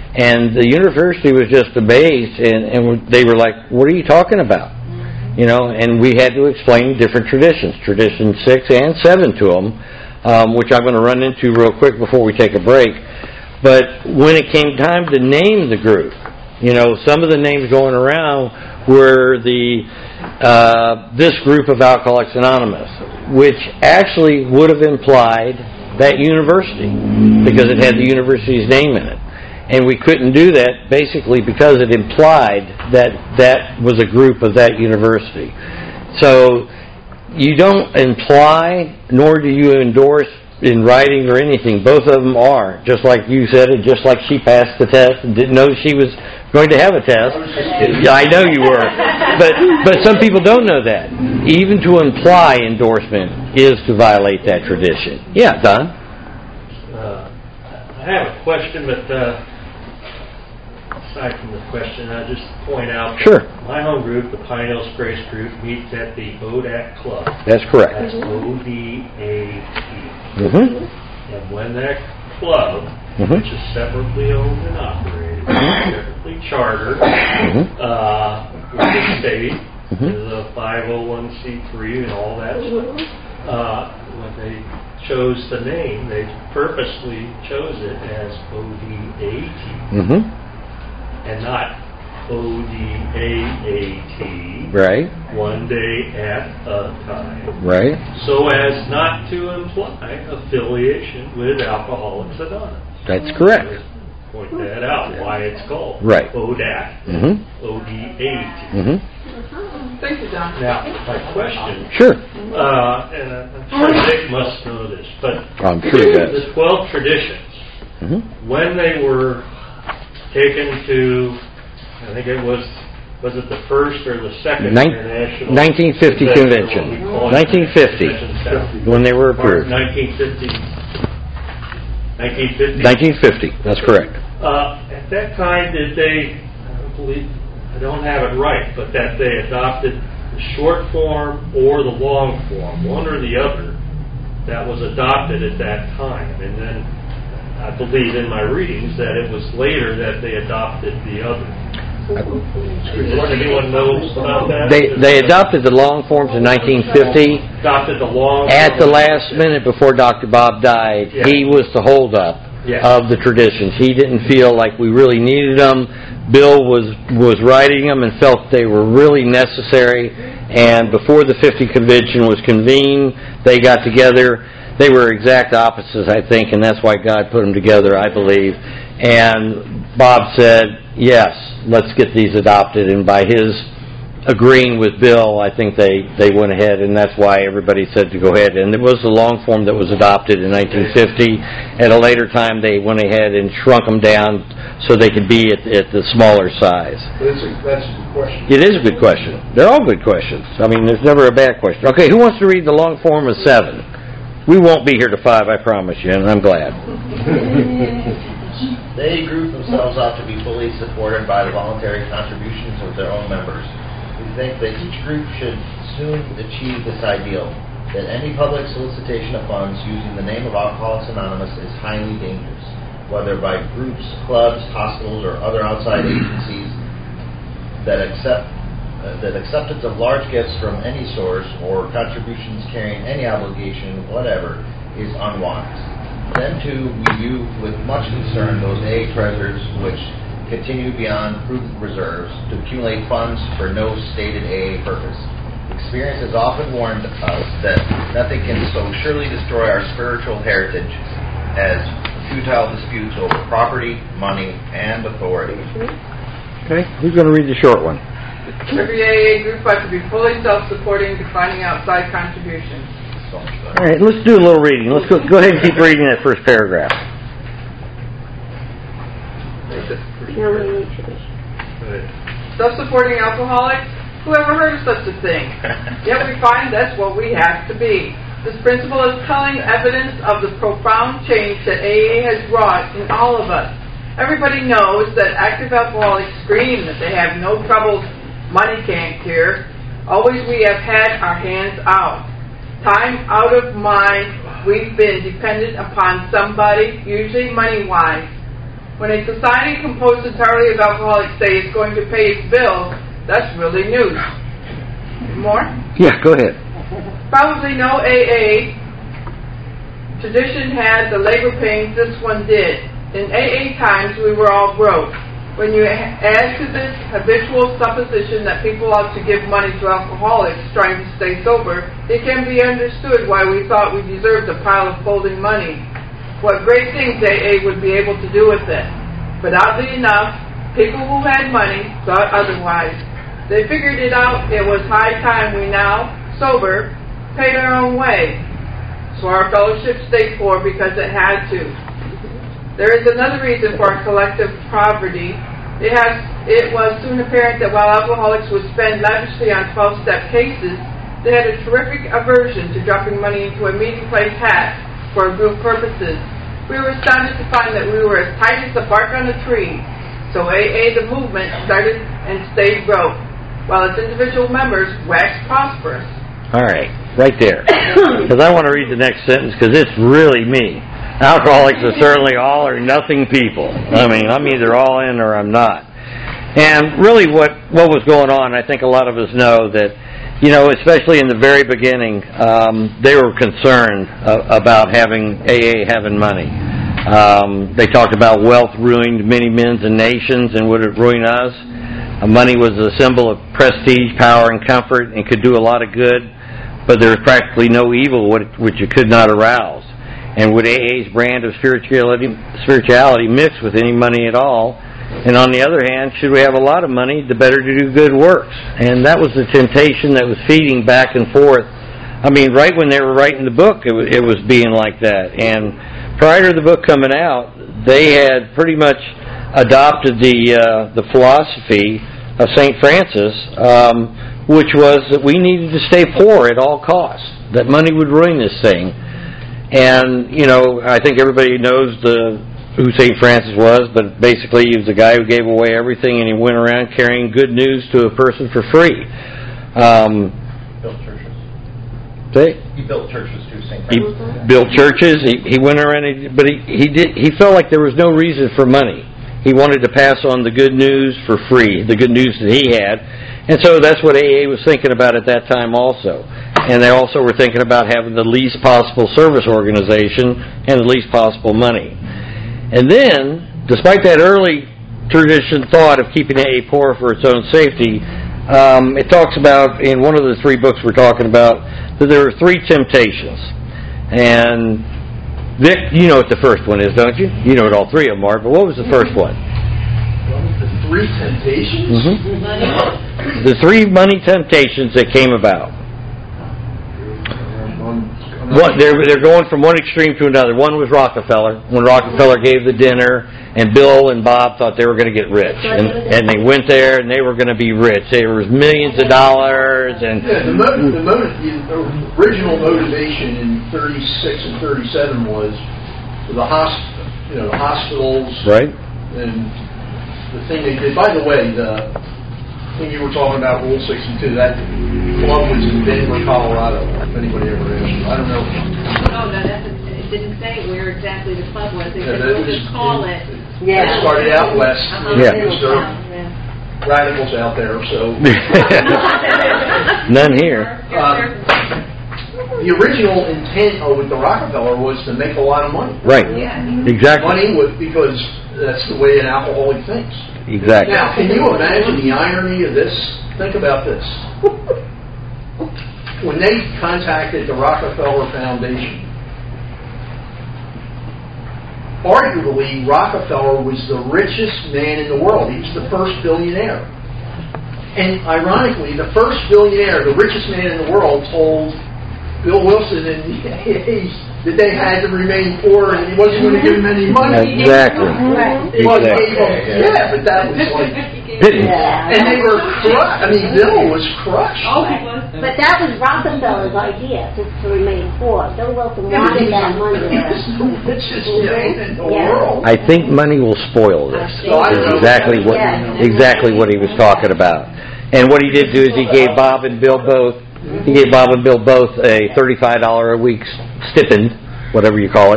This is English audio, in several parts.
And the university was just amazed, and they were like, what are you talking about? And we had to explain different traditions, tradition 6 and 7 to them, which I'm going to run into real quick before we take a break. But when it came time to name the group, some of the names going around were this group of Alcoholics Anonymous, which actually would have implied that university, because it had the university's name in it. And we couldn't do that basically because it implied that was a group of that university. So you don't imply, nor do you endorse in writing or anything. Both of them are, just like you said, and just like she passed the test and didn't know she was going to have a test. I know you were. But some people don't know that. Even to imply endorsement is to violate that tradition. Yeah, Don? I have a question, but aside from the question, I'll just point out sure. My home group, the Pine Hills Grace Group, meets at the ODAT Club. That's correct. That's O-D-A-T. Mm-hmm. And when that club, which is separately owned and operated, separately chartered, with the state, is a 501c3 and all that stuff, when they chose the name, they purposely chose it as ODAT. And not ODAAT. Right. One day at a time. Right. So as not to imply affiliation with Alcoholics Anonymous. That's correct. Point that out, why it's called. Right. ODAT. ODAT. Thank you, Don. Now, my question. Sure. And I'm sure Dick must know this, but I'm sure he does. The 12 traditions, when they were taken to, I think it was it the first or the second international 1950 convention. 1950 when they were approved. 1950. That's correct. At that time, did they? I don't have it right, but that they adopted the short form or the long form, one or the other, that was adopted at that time, and then. I believe in my readings that it was later that they adopted the other. Does anyone know about that? They adopted the long forms in 1950. Adopted the long at the last minute before Dr. Bob died. Yeah. He was the holdup of the traditions. He didn't feel like we really needed them. Bill was writing them and felt they were really necessary. And before the 50 convention was convened, they got together. They were exact opposites, I think, and that's why God put them together, I believe. And Bob said, yes, let's get these adopted. And by his agreeing with Bill, I think they went ahead, and that's why everybody said to go ahead. And it was the long form that was adopted in 1950. At a later time, they went ahead and shrunk them down so they could be at the smaller size. That's a good question. It is a good question. They're all good questions. I mean, there's never a bad question. Okay, who wants to read the long form of 7? We won't be here to 5, I promise you, and I'm glad. They group themselves out to be fully supported by the voluntary contributions of their own members. We think that each group should soon achieve this ideal, that any public solicitation of funds using the name of Alcoholics Anonymous is highly dangerous, whether by groups, clubs, hospitals, or other outside agencies that acceptance of large gifts from any source or contributions carrying any obligation, whatever, is unwise. Then, too, we view with much concern those AA treasurers which continue beyond prudent reserves to accumulate funds for no stated AA purpose. Experience has often warned us that nothing can so surely destroy our spiritual heritage as futile disputes over property, money, and authority. Okay, who's going to read the short one? Every AA group ought to be fully self-supporting, declining outside contributions. All right, let's do a little reading. Let's go ahead and keep reading that first paragraph. Self-supporting alcoholics? Who ever heard of such a thing? Yet we find that's what we have to be. This principle is telling evidence of the profound change that AA has wrought in all of us. Everybody knows that active alcoholics scream that they have no troubles money can't cure. Always we have had our hands out. Time out of mind, we've been dependent upon somebody, usually money-wise. When a society composed entirely of alcoholics say it's going to pay its bills, that's really news. More? Yeah, go ahead. Probably no AA tradition had the labor pains this one did. In AA times, we were all broke. When you add to this habitual supposition that people ought to give money to alcoholics trying to stay sober, it can be understood why we thought we deserved a pile of folding money. What great things AA would be able to do with it. But oddly enough, people who had money thought otherwise. They figured it out. It was high time we now, sober, paid our own way. So our fellowship stayed poor because it had to. There is another reason for our collective poverty. It was soon apparent that while alcoholics would spend lavishly on 12-step cases, they had a terrific aversion to dropping money into a meeting place hat for group purposes. We were astounded to find that we were as tight as the bark on a tree. So AA, the movement, started and stayed broke, while its individual members waxed prosperous. All right, right there. Because I want to read the next sentence because it's really me. Alcoholics are certainly all or nothing people. I mean, I'm either all in or I'm not. And really what was going on, I think a lot of us know that, especially in the very beginning, they were concerned about having AA having money. They talked about wealth ruined many men and nations, and would it ruin us? Money was a symbol of prestige, power, and comfort, and could do a lot of good, but there was practically no evil which it could not arouse. And would AA's brand of spirituality mix with any money at all? And on the other hand, should we have a lot of money, the better to do good works? And that was the temptation that was feeding back and forth. I mean, right when they were writing the book, it was being like that. And prior to the book coming out, they had pretty much adopted the philosophy of St. Francis, which was that we needed to stay poor at all costs, that money would ruin this thing. And, I think everybody knows who St. Francis was, but basically he was the guy who gave away everything, and he went around carrying good news to a person for free. Built churches. See? He built churches too, St. He Francis. built churches. He went around, but he felt like there was no reason for money. He wanted to pass on the good news for free, the good news that he had. And so that's what AA was thinking about at that time also. And they also were thinking about having the least possible service organization and the least possible money. And then, despite that early tradition thought of keeping AA poor for its own safety, it talks about, in one of the three books we're talking about, that there are three temptations. And Vic, you know what the first one is, don't you? You know what all three of them are, but what was the first one? The three temptations? Mm-hmm. The three money temptations that came about. They're going from one extreme to another. One was Rockefeller, when Rockefeller gave the dinner, and Bill and Bob thought they were going to get rich. And they went there, and they were going to be rich. There was millions of dollars. And the original motivation in 36 and 37 was the hospitals. Right. And the thing they did, by the way, the thing you were talking about, Rule 62, that club was in Denver, Colorado, if anybody ever asked you. I don't know. No, it didn't say where exactly the club was. They said we'll just call it. It started out west. Yeah. There are radicals out there, so. None here. The original intent with the Rockefeller was to make a lot of money. Right. Yeah. Exactly. Money was, because that's the way an alcoholic thinks. Exactly. Now, can you imagine the irony of this? Think about this. When they contacted the Rockefeller Foundation, arguably Rockefeller was the richest man in the world. He was the first billionaire. And ironically, the first billionaire, the richest man in the world, told Bill Wilson and the AAs that they had to remain poor and he wasn't going to give them any money. Exactly. But that was like... And they were crushed. I mean, Bill was crushed. But that was Rockefeller's idea, to remain poor. Bill Wilson wanted that money. He was the richest man in the world. I think money will spoil this. Exactly what he was talking about. And what he did do is he gave Bob and Bill both a $35 a week stipend, whatever you call it.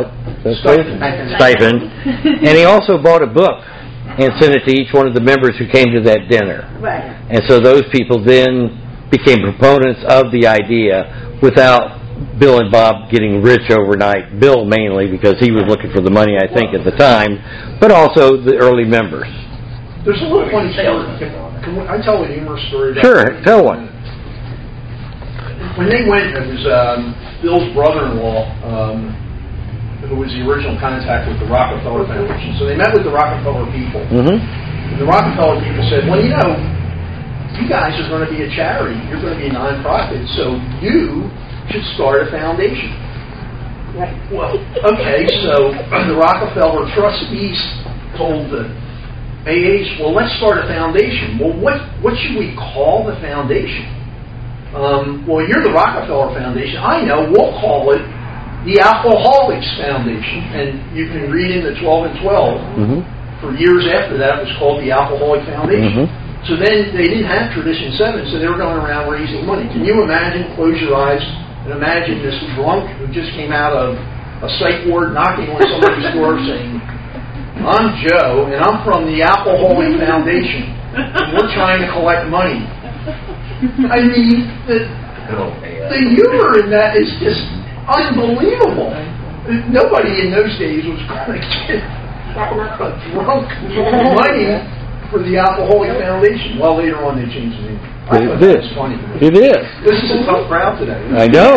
stipend. And he also bought a book and sent it to each one of the members who came to that dinner. Right. And so those people then became proponents of the idea without Bill and Bob getting rich overnight. Bill mainly because he was looking for the money, I think, at the time, but also the early members. There's a little funny story. Can I tell a humorous story? Sure, tell one. When they went, it was Bill's brother-in-law, who was the original contact with the Rockefeller Foundation. So they met with the Rockefeller people. Mm-hmm. And the Rockefeller people said, well, you guys are going to be a charity. You're going to be a nonprofit. So you should start a foundation. Right. Well, okay, so the Rockefeller trustees told the AAs, well, let's start a foundation. Well, what should we call the foundation? Well, you're the Rockefeller Foundation. I know. We'll call it the Alcoholics Foundation. And you can read in the 12 and 12. For years after that, it was called the Alcoholic Foundation. So then they didn't have Tradition 7, so they were going around raising money. Can you imagine, close your eyes, and imagine this drunk who just came out of a psych ward knocking on somebody's door saying, I'm Joe, and I'm from the Alcoholic Foundation, and we're trying to collect money. I mean, the humor in that is just unbelievable. Nobody in those days was going to get a drunk money for the Alcoholic Foundation. Well, later on they changed the name. I thought that was funny. It is. This is a tough crowd today. I know.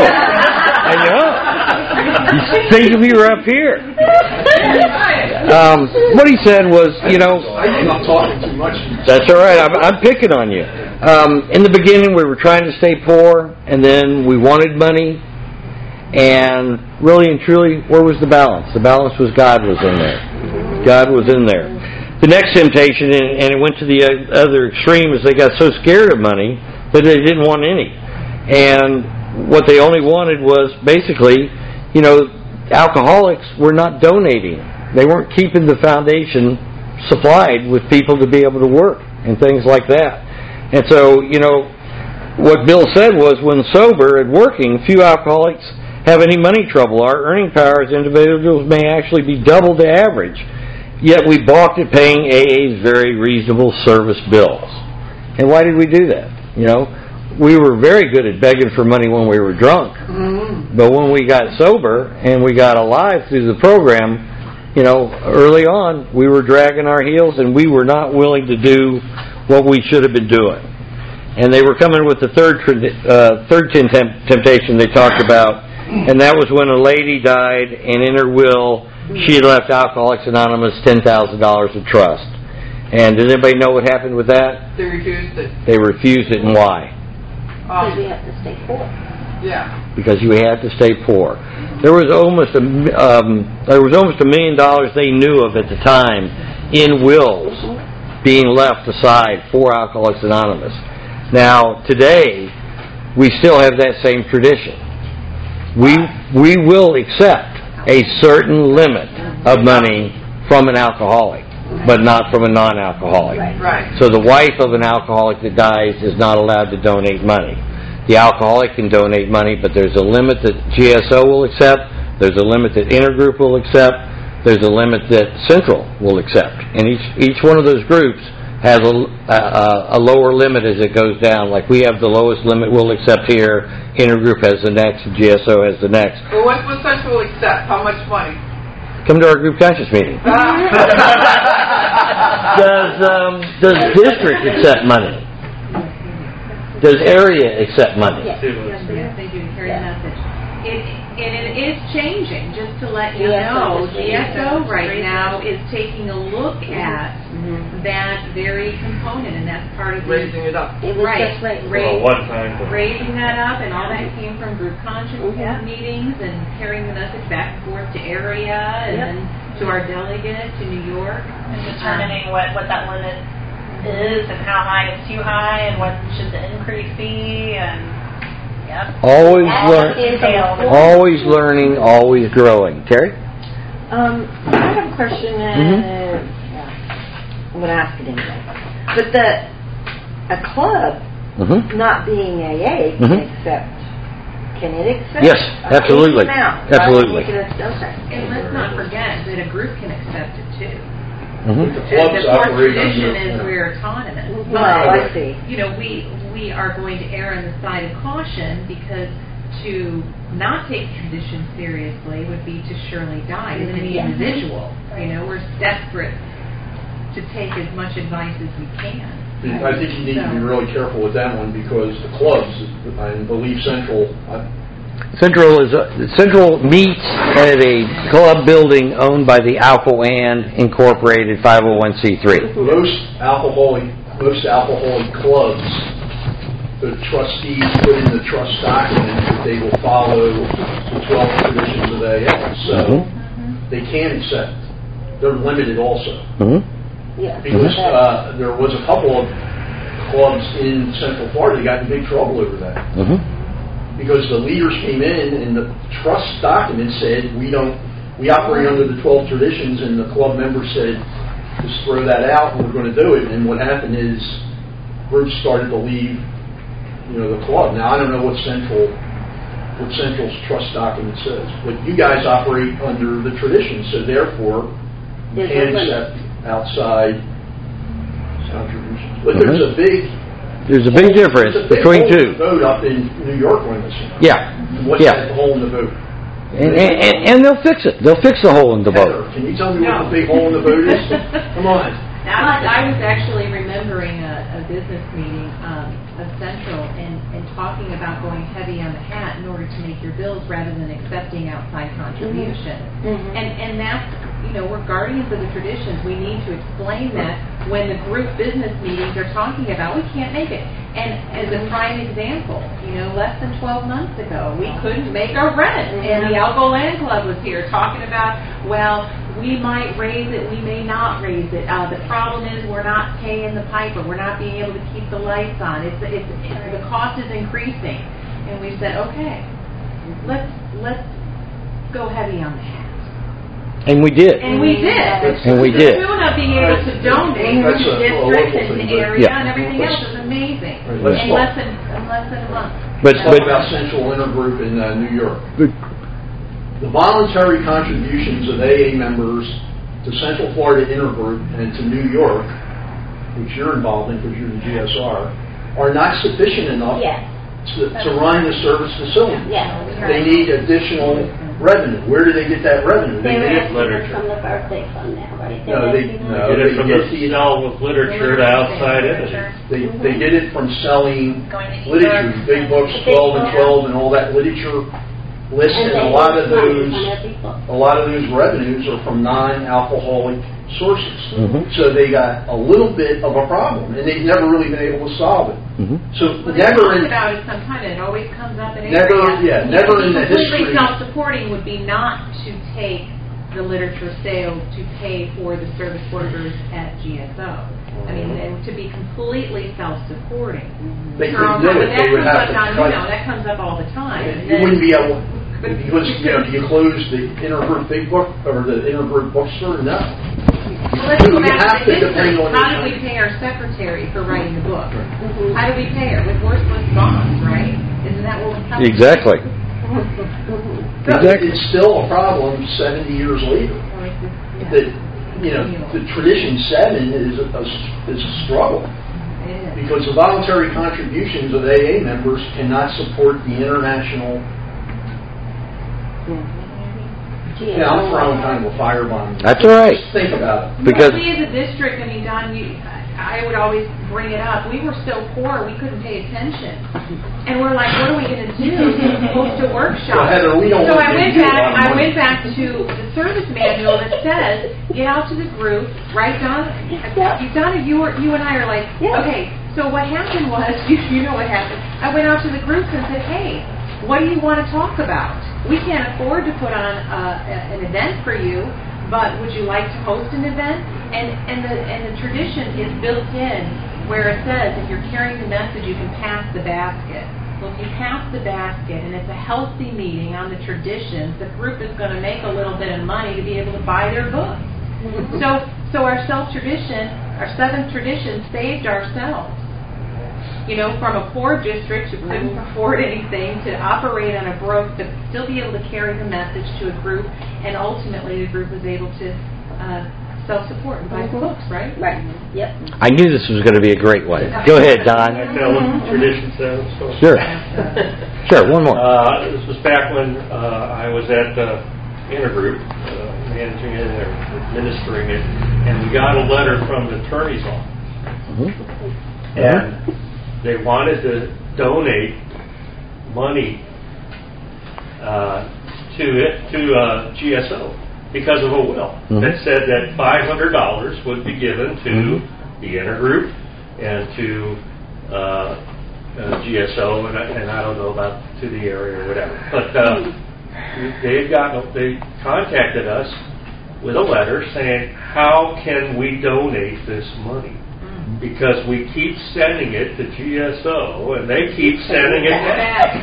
You think if you were up here. What he said was, I think I'm talking too much. That's all right. I'm picking on you. In the beginning, we were trying to stay poor, and then we wanted money. And really and truly, where was the balance? The balance was God was in there. God was in there. The next temptation, and it went to the other extreme, is they got so scared of money that they didn't want any. And what they only wanted was basically, alcoholics were not donating. They weren't keeping the foundation supplied with people to be able to work and things like that. And so, what Bill said was when sober and working, few alcoholics have any money trouble. Our earning power as individuals may actually be double the average. Yet we balked at paying AA's very reasonable service bills. And why did we do that? We were very good at begging for money when we were drunk. But when we got sober and we got alive through the program, early on, we were dragging our heels and we were not willing to do what we should have been doing. And they were coming with the third temptation they talked about, and that was when a lady died and in her will she had left Alcoholics Anonymous $10,000 of trust. And does anybody know what happened with that? They refused it. They refused it, and why? Because we have to stay poor. Yeah. Because you had to stay poor. There was almost $1 million they knew of at the time in wills being left aside for Alcoholics Anonymous. Now today, we still have that same tradition. We will accept a certain limit of money from an alcoholic, but not from a non-alcoholic. Right. So the wife of an alcoholic that dies is not allowed to donate money. The alcoholic can donate money, but there's a limit that GSO will accept, there's a limit that Intergroup will accept, there's a limit that Central will accept. And each one of those groups has a lower limit as it goes down. Like we have the lowest limit we'll accept here, Intergroup has the next, and GSO has the next. Well, what will Central accept? How much money? Come to our group conscious meeting. Does district accept money? Does area accept money? Yes, they do carry the message. It is changing, just to let you know. GSO right now is taking a look at that very component, and that's part of Raising it up. It was just raising that up, and all that came from group consciousness meetings and carrying the message back and forth to area and then to our delegate to New York. And determining what that limit is and how high is too high and what should the increase be and always learning, always growing. Terry? I have a question and I'm going to ask it anyway. But a club, not being AA, can accept Can it accept? Yes, absolutely. A amount, Absolutely. Right? Okay. And let's not forget that a group can accept it too. Mhm. The clubs The fourth operate tradition under- is yeah. we're autonomous. Well, I see. You know, we are going to err on the side of caution because to not take tradition seriously would be to surely die as an Yeah. individual. You know, we're desperate to take as much advice as we can. I think you need to be really careful with that one because the clubs, I believe Central Central meets at a club building owned by the Alcoan Incorporated 501c3. Most alcoholic clubs, the trustees put in the trust document that they will follow the 12 traditions of AA. So they can accept. They're limited also. Mm-hmm. Yeah. Because there was a couple of clubs in Central Florida that got in big trouble over that. Mm-hmm. Because the leaders came in and the trust document said we operate under the 12 traditions, and the club members said just throw that out and we're going to do it. And what happened is groups started to leave, the club. Now I don't know what Central's trust document says, but you guys operate under the traditions, so therefore you can't accept outside contributions. But there's a big difference between two. Vote up in New York on this. Yeah. What's that hole in the vote? And they'll fix it. They'll fix the hole in the boat. Can you tell me what the big hole in the boat is? Come on. I was actually remembering a business meeting of Central and talking about going heavy on the hat in order to make your bills rather than accepting outside contributions. And that's, we're guardians of the traditions. We need to explain that when the group business meetings are talking about, we can't make it. And as a prime example, less than 12 months ago, we couldn't make our rent. And the Alco Land Club was here talking about, well, we might raise it, we may not raise it. The problem is we're not paying the piper. We're not being able to keep the lights on. The cost is increasing. And we said, okay, let's go heavy on the hat. And we did. And we did. And we did. The of being able to donate to the district and the area and everything else is amazing. In less than a month. Let's talk about Central Intergroup in New York. The voluntary contributions of AA members to Central Florida Intergroup and to New York, which you're involved in because you're the GSR, are not sufficient enough to run the service facility. They need additional revenue. Where do they get that revenue? They get literature from the birthday fund now, right? They get it from the sale of literature to outside entities. They get it from selling literature, big books, 12 and 12, and all that literature list, and a lot of those revenues are from non-alcoholic sources. So they got a little bit of a problem, and they've never really been able to solve it. So never about it sometimes. It always comes up in never in the history. Completely self-supporting would be not to take the literature sales to pay for the service workers at GSO. I mean, to be completely self-supporting. They couldn't do it. They would have to cut. That comes up all the time. You wouldn't be able. Because do you close the intergroup big book or the intergroup bookstore? No. Well, let's go back to the history. How did we pay our secretary for writing the book? How did we pay her? With worthless bonds, right? Isn't that what we're talking Exactly. It's still a problem 70 years later. That the tradition 7 is a struggle. Because the voluntary contributions of AA members cannot support the international. I'm throwing kind of a firebomb. That's all right. Just think about it. Because we as a district, Don, I would always bring it up. We were so poor we couldn't pay attention, and we're like, what are we going to do? Host a workshop. Well, Heather, we don't so want I went back to the service manual that says get out to the group, right, Don? Donna, you and I are like, okay. So what happened was, you know what happened. I went out to the groups and said, hey, what do you want to talk about? We can't afford to put on an event for you, but would you like to host an event? And the tradition is built in where it says if you're carrying the message, you can pass the basket. Well, if you pass the basket and it's a healthy meeting on the traditions, the group is going to make a little bit of money to be able to buy their books. So our 7th tradition saved ourselves. from a poor district who couldn't afford anything to operate on a broke, but still be able to carry the message to a group, and ultimately the group was able to self-support and buy books, right? Right. Yep. I knew this was going to be a great one. Go ahead, Don. Tradition says. Sure. Sure, one more. This was back when I was at Intergroup, managing it or administering it, and we got a letter from the attorney's office. And they wanted to donate money to GSO because of a will that said that $500 would be given to the Intergroup and to GSO, and I don't know about to the area or whatever. But they contacted us with a letter saying, how can we donate this money? Because we keep sending it to GSO, and they keep sending it back.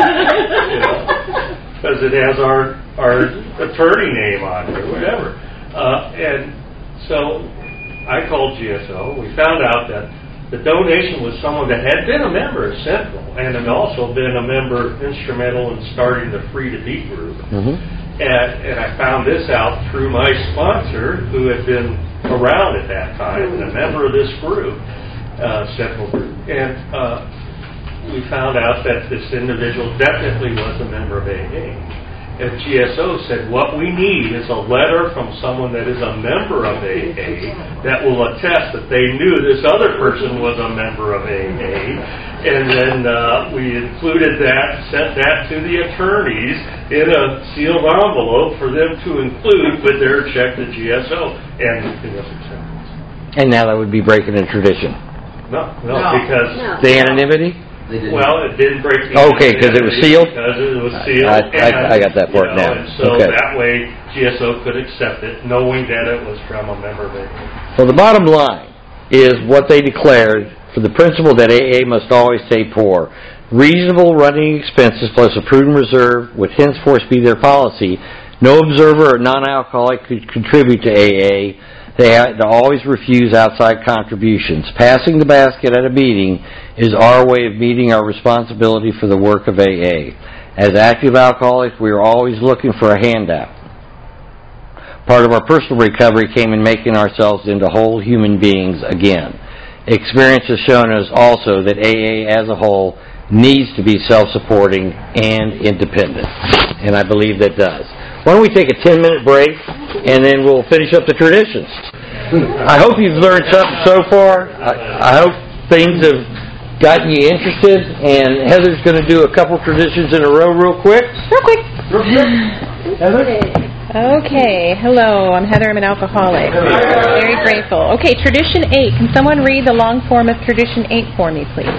Because it has our attorney name on it or whatever. And so I called GSO. We found out that the donation was someone that had been a member of Central and had also been a member instrumental in starting the Free to Be group. And I found this out through my sponsor, who had been around at that time and a member of this group, Central Group. And we found out that this individual definitely was a member of AA. And GSO said, what we need is a letter from someone that is a member of AA that will attest that they knew this other person was a member of AA. And then we included that, sent that to the attorneys in a sealed envelope for them to include with their check to GSO. And it was accepted. And now that would be breaking a tradition. No, because... The anonymity? Well, it didn't break the okay, because it was sealed? Because it was sealed. I got that part now. And so that way GSO could accept it, knowing that it was from a member of AA. So the bottom line is what they declared for the principle that AA must always stay poor. Reasonable running expenses plus a prudent reserve would henceforth be their policy. No observer or non-alcoholic could contribute to AA. They had to always refuse outside contributions. Passing the basket at a meeting is our way of meeting our responsibility for the work of AA. As active alcoholics, we are always looking for a handout. Part of our personal recovery came in making ourselves into whole human beings again. Experience has shown us also that AA as a whole needs to be self-supporting and independent. And I believe that does. Why don't we take a 10-minute break, and then we'll finish up the traditions. I hope you've learned something so far. I hope things have gotten you interested, and Heather's going to do a couple traditions in a row real quick. Heather? Okay. Hello, I'm Heather. I'm an alcoholic. Very grateful. Okay, Tradition 8. Can someone read the long form of Tradition 8 for me, please?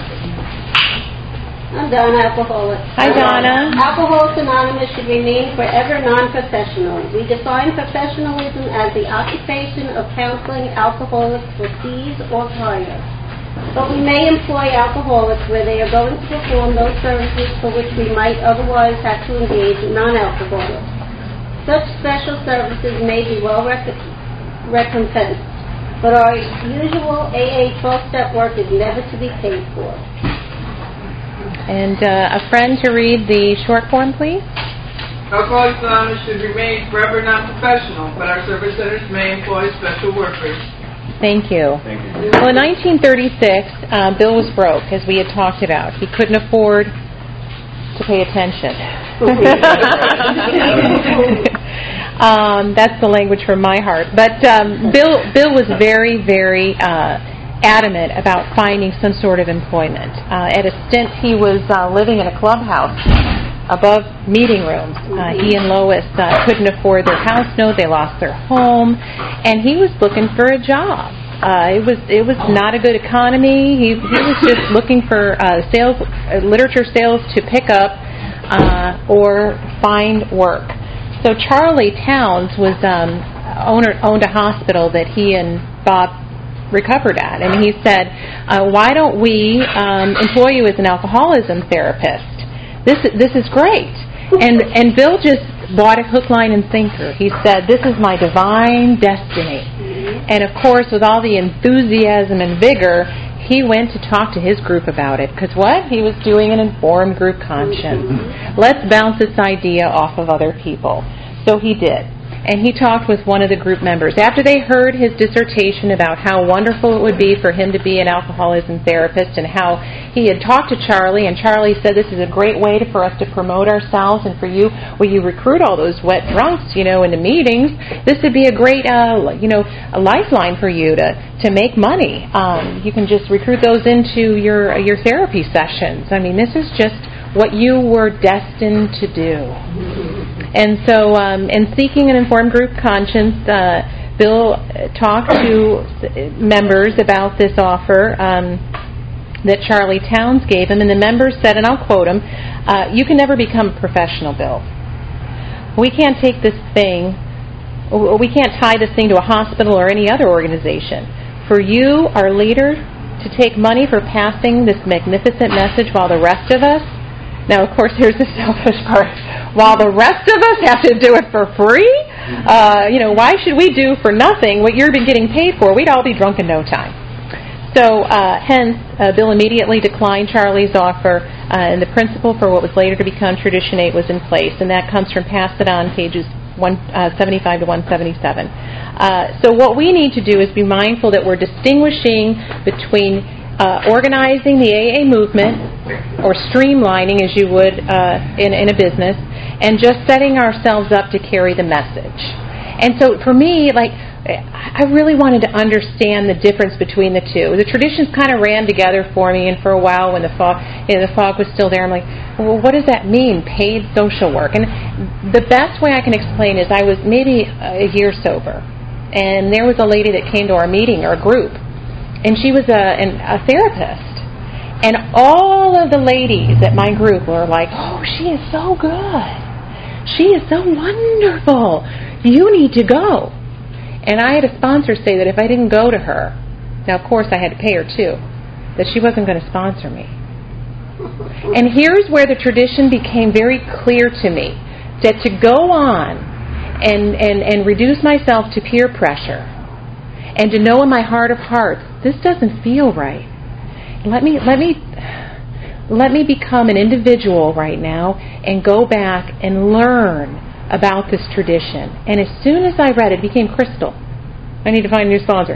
I'm Donna, alcoholic. Hi, Donna. Alcoholics Anonymous should remain forever non-professional. We define professionalism as the occupation of counseling alcoholics for fees or hire. But we may employ alcoholics where they are going to perform those services for which we might otherwise have to engage non-alcoholics. Such special services may be well recompensed, but our usual AA 12-step work is never to be paid for. And a friend to read the short form, please. Alcoholics Anonymous should remain forever non-professional, but our service centers may employ special workers. Thank you. Well, in 1936, Bill was broke, as we had talked about. He couldn't afford to pay attention. That's the language from my heart. But Bill was very, very adamant about finding some sort of employment. At a stint, he was living in a clubhouse above meeting rooms. He and Lois couldn't afford their house note. They lost their home, and he was looking for a job. It was not a good economy. He was just looking for literature sales to pick up or find work. So Charlie Towns was owned a hospital that he and Bob recovered at, and he said, why don't we employ you as an alcoholism therapist? This is great. And Bill just bought it hook, line, and sinker. He said, this is my divine destiny. And of course, with all the enthusiasm and vigor, he went to talk to his group about it. Because what? He was doing an informed group conscience. Let's bounce this idea off of other people. So he did. And he talked with one of the group members. After they heard his dissertation about how wonderful it would be for him to be an alcoholism therapist and how he had talked to Charlie, and Charlie said, this is a great way for us to promote ourselves, and for you, will you recruit all those wet drunks, into meetings? This would be a great, a lifeline for you to make money. You can just recruit those into your therapy sessions. I mean, this is just what you were destined to do. And so, in seeking an informed group conscience, Bill talked to members about this offer that Charlie Towns gave him, and the members said, and I'll quote him, you can never become a professional, Bill. We can't tie this thing to a hospital or any other organization. For you, our leader, to take money for passing this magnificent message while the rest of us, now, of course, here's the selfish part. While the rest of us have to do it for free, why should we do for nothing what you've been getting paid for? We'd all be drunk in no time. So, hence, Bill immediately declined Charlie's offer, and the principle for what was later to become Tradition 8 was in place, and that comes from Pass It On, pages 175 to 177. So what we need to do is be mindful that we're distinguishing between organizing the AA movement, or streamlining as you would in a business, and just setting ourselves up to carry the message. And so for me, I really wanted to understand the difference between the two. The traditions kind of ran together for me, and for a while when the fog was still there, I'm like, well, what does that mean, paid social work? And the best way I can explain is I was maybe a year sober, and there was a lady that came to our meeting, our group, and she was a therapist. And all of the ladies at my group were like, oh, she is so good. She is so wonderful. You need to go. And I had a sponsor say that if I didn't go to her, now of course I had to pay her too, that she wasn't going to sponsor me. And here's where the tradition became very clear to me, that to go on and reduce myself to peer pressure, and to know in my heart of hearts, this doesn't feel right. Let me become an individual right now and go back and learn about this tradition. And as soon as I read it, it became crystal. I need to find a new sponsor.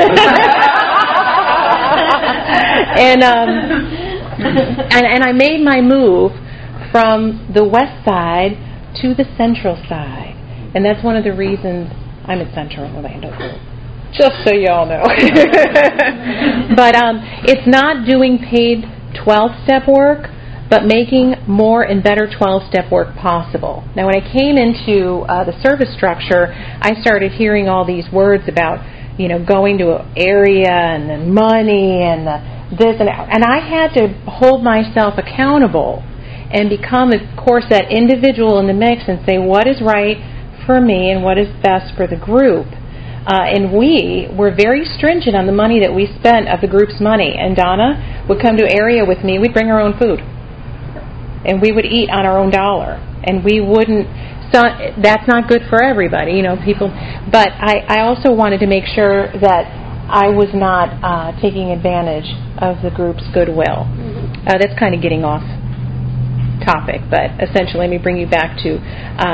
and I made my move from the west side to the central side. And that's one of the reasons I'm at Central Orlando. Just so you all know. But it's not doing paid 12-step work, but making more and better 12-step work possible. Now, when I came into the service structure, I started hearing all these words about, going to an area and the money and this and I had to hold myself accountable and become, of course, that individual in the mix and say what is right for me and what is best for the group. And we were very stringent on the money that we spent of the group's money. And Donna would come to an area with me. We'd bring our own food. And we would eat on our own dollar. And we wouldn't... So that's not good for everybody, people. But I also wanted to make sure that I was not taking advantage of the group's goodwill. That's kind of getting off topic. But essentially, let me bring you back to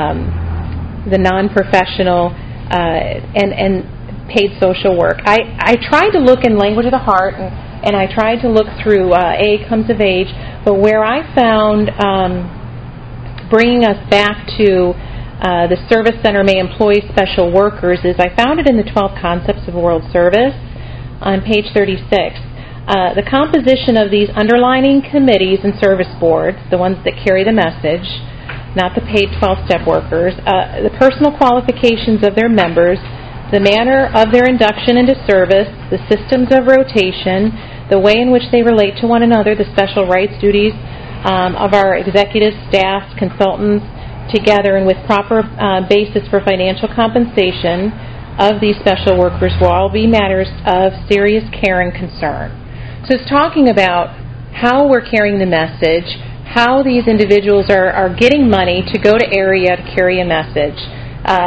the non-professional... and paid social work. I tried to look in Language of the Heart, and I tried to look through AA Comes of Age, but where I found bringing us back to the Service Center may employ special workers is I found it in the 12 Concepts of World Service on page 36. The composition of these underlining committees and service boards, the ones that carry the message, not the paid 12-step workers, the personal qualifications of their members, the manner of their induction into service, the systems of rotation, the way in which they relate to one another, the special rights, duties of our executive staff, consultants, together and with proper basis for financial compensation of these special workers will all be matters of serious care and concern. So it's talking about how we're carrying the message, how these individuals are getting money to go to area to carry a message,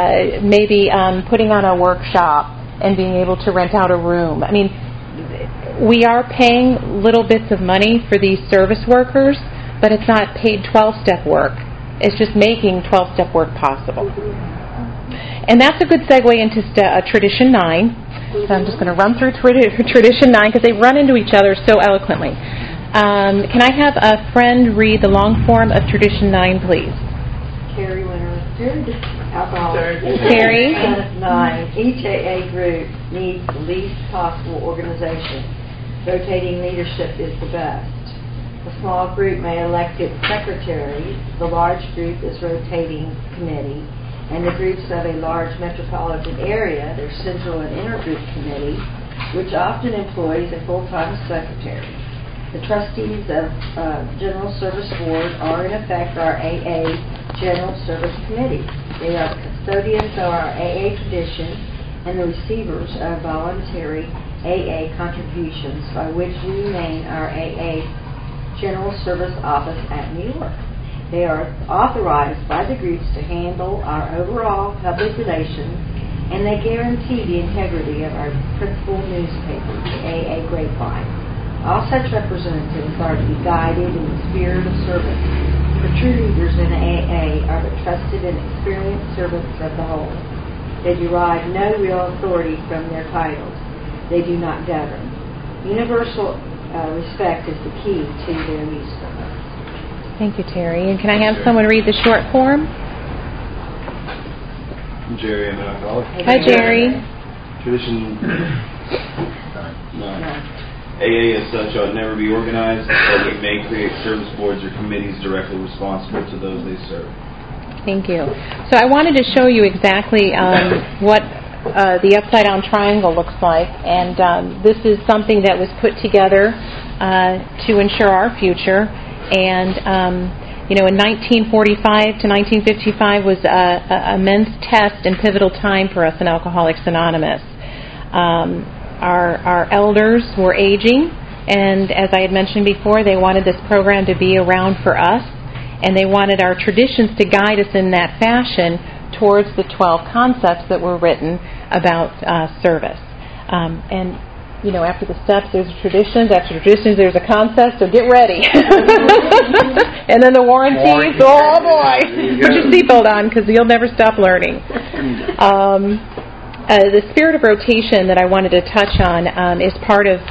maybe putting on a workshop and being able to rent out a room. I mean, we are paying little bits of money for these service workers, but it's not paid 12-step work. It's just making 12-step work possible. And that's a good segue into Tradition 9. So I'm just going to run through Tradition 9 because they run into each other so eloquently. Can I have a friend read the long form of Tradition 9, please? Carrie Winter, alcohol. Carrie. 9. Each AA group needs the least possible organization. Rotating leadership is the best. The small group may elect its secretary. The large group is rotating committee. And the groups of a large metropolitan area, their central and intergroup committee, which often employs a full-time secretary. The trustees of General Service Board are in effect our AA General Service Committee. They are the custodians of our AA tradition and the receivers of voluntary AA contributions by which we remain our AA General Service Office at New York. They are authorized by the groups to handle our overall public relations, and they guarantee the integrity of our principal newspaper, the AA Grapevine. All such representatives are to be guided in the spirit of service. The true leaders in AA are the trusted and experienced servants of the whole. They derive no real authority from their titles. They do not govern. Universal respect is the key to their usefulness. Thank you, Terry. And can I have someone read the short form? I'm Jerry, I'm an alcoholic. Hi, Jerry. Tradition 9. AA as such ought never be organized, but we may create service boards or committees directly responsible to those they serve. Thank you. So I wanted to show you exactly what the upside-down triangle looks like, and this is something that was put together to ensure our future. And in 1945 to 1955 was a immense test and pivotal time for us in Alcoholics Anonymous. Our elders were aging, and as I had mentioned before, they wanted this program to be around for us, and they wanted our traditions to guide us in that fashion towards the 12 concepts that were written about service. And after the steps, there's traditions. After traditions, there's a concept, so get ready. And then the warranties. Oh, boy. Put your seatbelt on, because you'll never stop learning. The spirit of rotation that I wanted to touch on is part of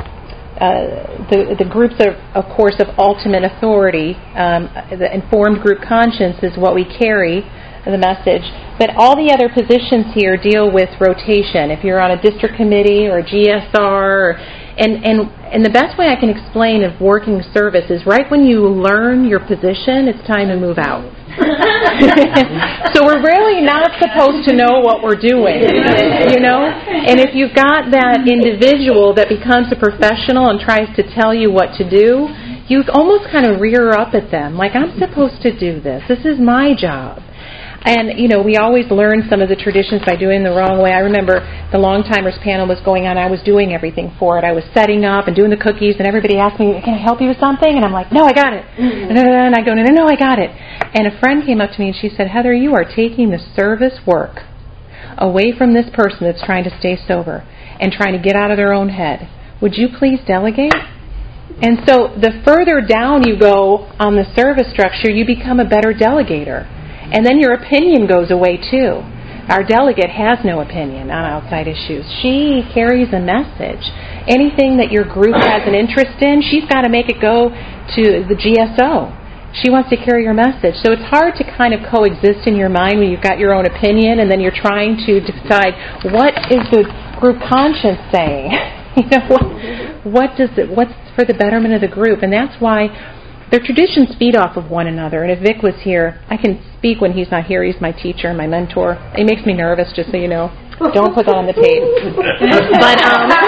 the groups, of course, of ultimate authority. The informed group conscience is what we carry, the message. But all the other positions here deal with rotation. If you're on a district committee or a GSR, and the best way I can explain of working service is right when you learn your position, it's time to move out. So we're really not supposed to know what we're doing, And if you've got that individual that becomes a professional and tries to tell you what to do, you almost kind of rear up at them, like, I'm supposed to do this. This is my job. And, we always learn some of the traditions by doing the wrong way. I remember the Long-Timers panel was going on. I was doing everything for it. I was setting up and doing the cookies, and everybody asked me, can I help you with something? And I'm like, no, I got it. And I go, no, I got it. And a friend came up to me and she said, Heather, you are taking the service work away from this person that's trying to stay sober and trying to get out of their own head. Would you please delegate? And so the further down you go on the service structure, you become a better delegator. And then your opinion goes away, too. Our delegate has no opinion on outside issues. She carries a message. Anything that your group has an interest in, she's got to make it go to the GSO. She wants to carry your message. So it's hard to kind of coexist in your mind when you've got your own opinion and then you're trying to decide, what is the group conscience saying? What's for the betterment of the group? And that's why their traditions feed off of one another. And if Vic was here, I can speak when he's not here. He's my teacher, my mentor. He makes me nervous, just so you know. Don't put that on the tape. But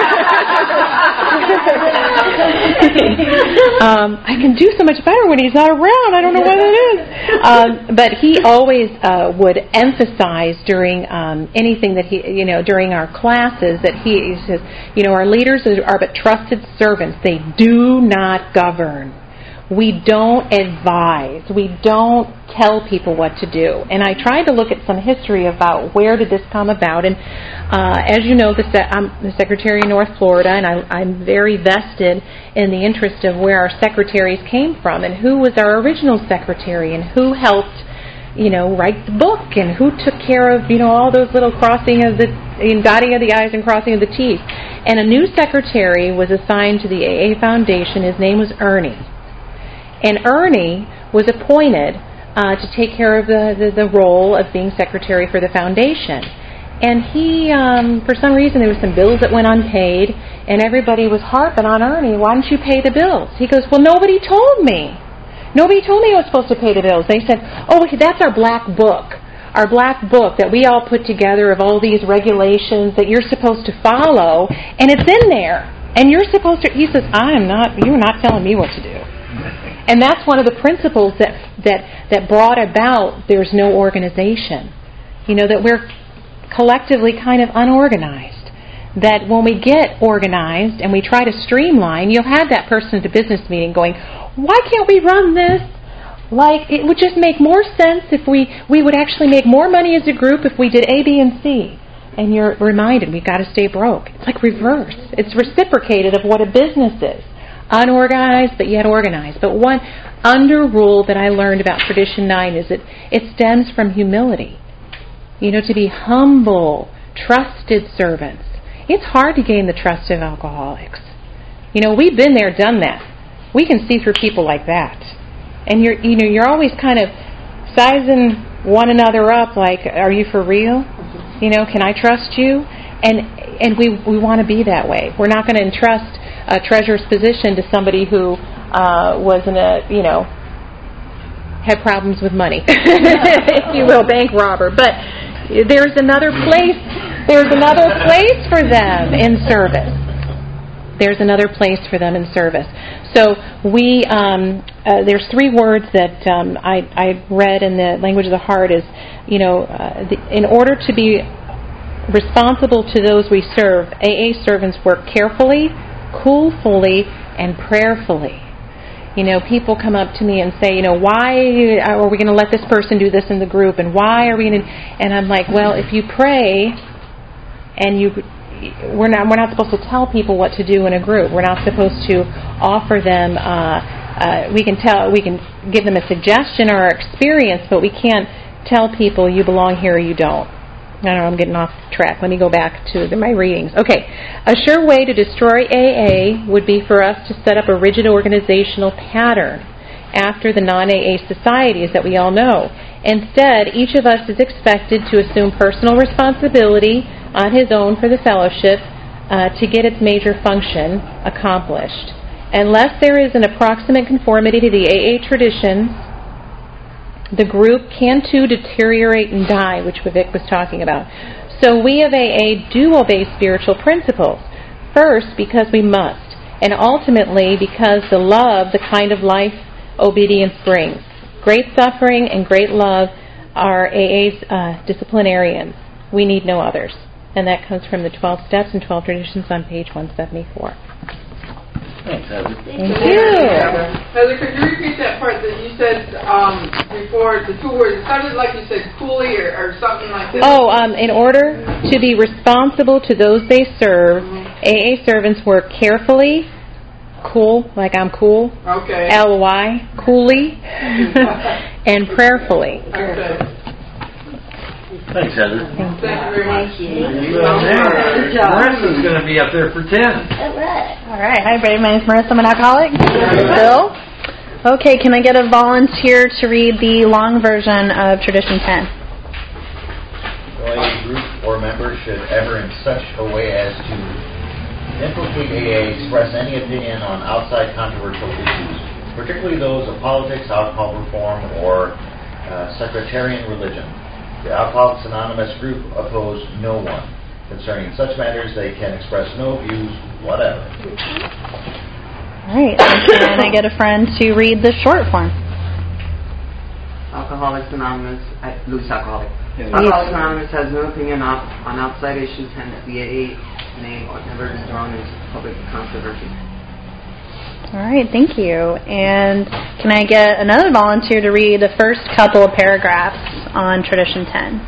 I can do so much better when he's not around. I don't know what it is. But he always would emphasize during anything that he, during our classes, that he says, our leaders are but trusted servants. They do not govern. We don't advise. We don't tell people what to do. And I tried to look at some history about where did this come about. And as you know, I'm the Secretary of North Florida, and I'm very vested in the interest of where our secretaries came from and who was our original secretary and who helped, write the book and who took care of, all those little dotting of the I's and crossing of the T's. And a new secretary was assigned to the AA Foundation. His name was Ernie. And Ernie was appointed to take care of the role of being secretary for the foundation. And he, for some reason, there were some bills that went unpaid, and everybody was harping on Ernie, why don't you pay the bills? He goes, well, nobody told me. Nobody told me I was supposed to pay the bills. They said, oh, that's our black book. Our black book that we all put together of all these regulations that you're supposed to follow, and it's in there. And you're supposed to, he says, you're not telling me what to do. And that's one of the principles that brought about there's no organization. That we're collectively kind of unorganized. That when we get organized and we try to streamline, you'll have that person at the business meeting going, why can't we run this? Like, it would just make more sense if we would actually make more money as a group if we did A, B, and C. And you're reminded, we've got to stay broke. It's like reverse. It's reciprocated of what a business is. Unorganized, but yet organized. But one under rule that I learned about Tradition 9 is that it stems from humility. To be humble, trusted servants. It's hard to gain the trust of alcoholics. We've been there, done that. We can see through people like that. And you're always kind of sizing one another up like, are you for real? Can I trust you? And we want to be that way. We're not going to entrust a treasurer's position to somebody who was had problems with money, if you will, bank robber. But there's another place. There's another place for them in service. There's another place for them in service. So there's 3 words that I read in the language of the heart is, in order to be responsible to those we serve, AA servants work carefully, coolfully, and prayerfully. People come up to me and say, why are we going to let this person do this in the group, and why are we going to? And I'm like, well, if you pray, and we're not supposed to tell people what to do in a group. We're not supposed to offer them. We can give them a suggestion or experience, but we can't tell people you belong here or you don't. I don't know, I'm getting off track. Let me go back to my readings. Okay. A sure way to destroy AA would be for us to set up a rigid organizational pattern after the non-AA societies that we all know. Instead, each of us is expected to assume personal responsibility on his own for the fellowship to get its major function accomplished. Unless there is an approximate conformity to the AA traditions, the group can too deteriorate and die, which Vivek was talking about. So we of AA do obey spiritual principles. First, because we must, and ultimately because the love, the kind of life obedience brings. Great suffering and great love are AA's disciplinarians. We need no others. And that comes from the 12 Steps and 12 Traditions on page 174. Thanks, Heather. Thank you. Heather, could you repeat that part that you said before, the 2 words? It sounded like you said coolly or something like that. Oh, in order to be responsible to those they serve, AA servants work carefully, cool, like I'm cool, okay. L-Y, coolly, and prayerfully. Okay. Thanks, Heather. Thank you very much. Good job. Marissa's going to be up there for 10. All right. All right. Hi, everybody. My name is Marissa. I'm an alcoholic. Bill. Okay, can I get a volunteer to read the long version of Tradition 10? No AA group or member should ever in such a way as to implicate AA express any opinion on outside controversial issues, particularly those of politics, alcohol reform, or sectarian religion. The Alcoholics Anonymous group oppose no one. Concerning such matters, they can express no views, whatever. All right. Can I get a friend to read the short form? Alcoholics Anonymous, loose alcoholic. Alcoholics Anonymous has no opinion on outside issues, hence the AA name or never be drawn into public controversy. All right, thank you. And can I get another volunteer to read the first couple of paragraphs on Tradition 10?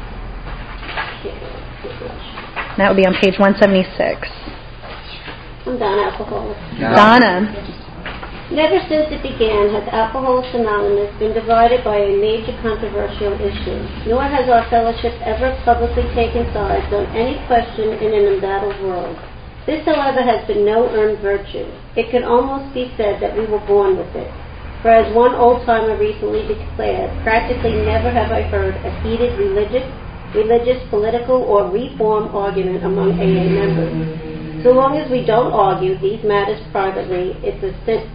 That would be on page 176. I'm Donna Alcoholic. Donna. Never since it began has Alcoholics Anonymous been divided by a major controversial issue, nor has our fellowship ever publicly taken sides on any question in an embattled world. This, however, has been no earned virtue. It can almost be said that we were born with it. For as one old-timer recently declared, practically never have I heard a heated religious, political, or reform argument among AA members. So long as we don't argue these matters privately, it's a cinch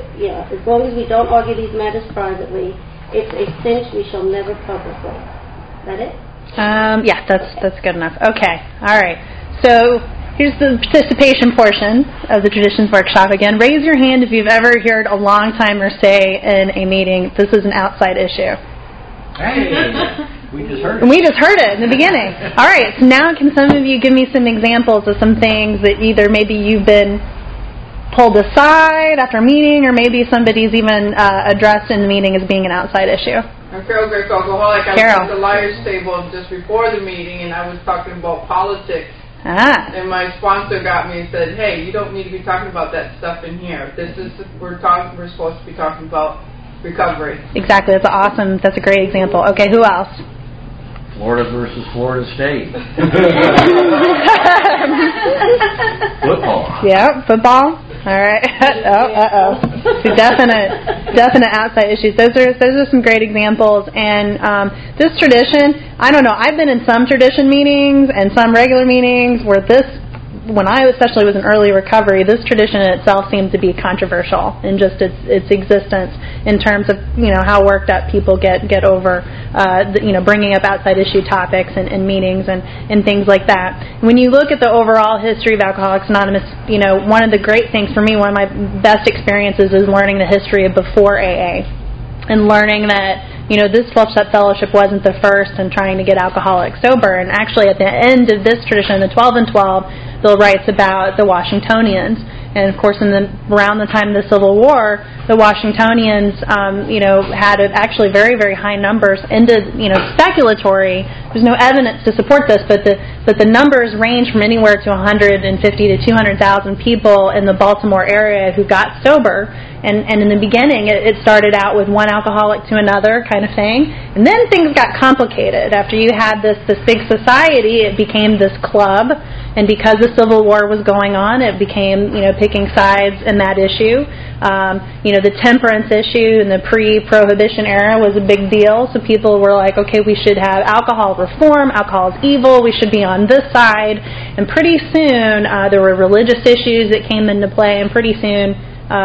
we shall never publicly. Is that it? Yeah, that's good enough. Okay, all right. So here's the participation portion of the Traditions Workshop. Again, raise your hand if you've ever heard a long-timer say in a meeting, this is an outside issue. Hey! We just heard it. We just heard it in the beginning. All right, so now can some of you give me some examples of some things that either maybe you've been pulled aside after a meeting, or maybe somebody's even addressed in the meeting as being an outside issue? I'm Carol Greco, alcoholic. I Carol. was at the liar's table just before the meeting, and I was talking about politics. And my sponsor got me and said, hey, you don't need to be talking about that stuff in here. We're supposed to be talking about recovery. Exactly. That's a great example. Okay, who else? Florida versus Florida State. Football. Yeah, football. All right. So definite outside issues. Those are some great examples. And this tradition, I don't know. I've been in some tradition meetings and some regular meetings where when I especially was in early recovery, this tradition in itself seemed to be controversial in just its existence in terms of how worked up people get over bringing up outside issue topics and meetings and things like that. When you look at the overall history of Alcoholics Anonymous, one of the great things for me, one of my best experiences is learning the history of before AA and learning that this 12-step fellowship wasn't the first in trying to get alcoholics sober. And actually, at the end of this tradition, the 12 and 12, Bill writes about the Washingtonians. And of course, around the time of the Civil War, the Washingtonians, had actually very, very high numbers. Speculatory. There's no evidence to support this, but the numbers range from anywhere to 150 to 200,000 people in the Baltimore area who got sober. And in the beginning, it started out with one alcoholic to another kind of thing. And then things got complicated. After you had this big society, it became this club. And because the Civil War was going on, it became, picking sides in that issue. The temperance issue in the pre-prohibition era was a big deal. So people were like, okay, we should have alcohol reform. Alcohol is evil. We should be on this side. And pretty soon, there were religious issues that came into play. And pretty soon,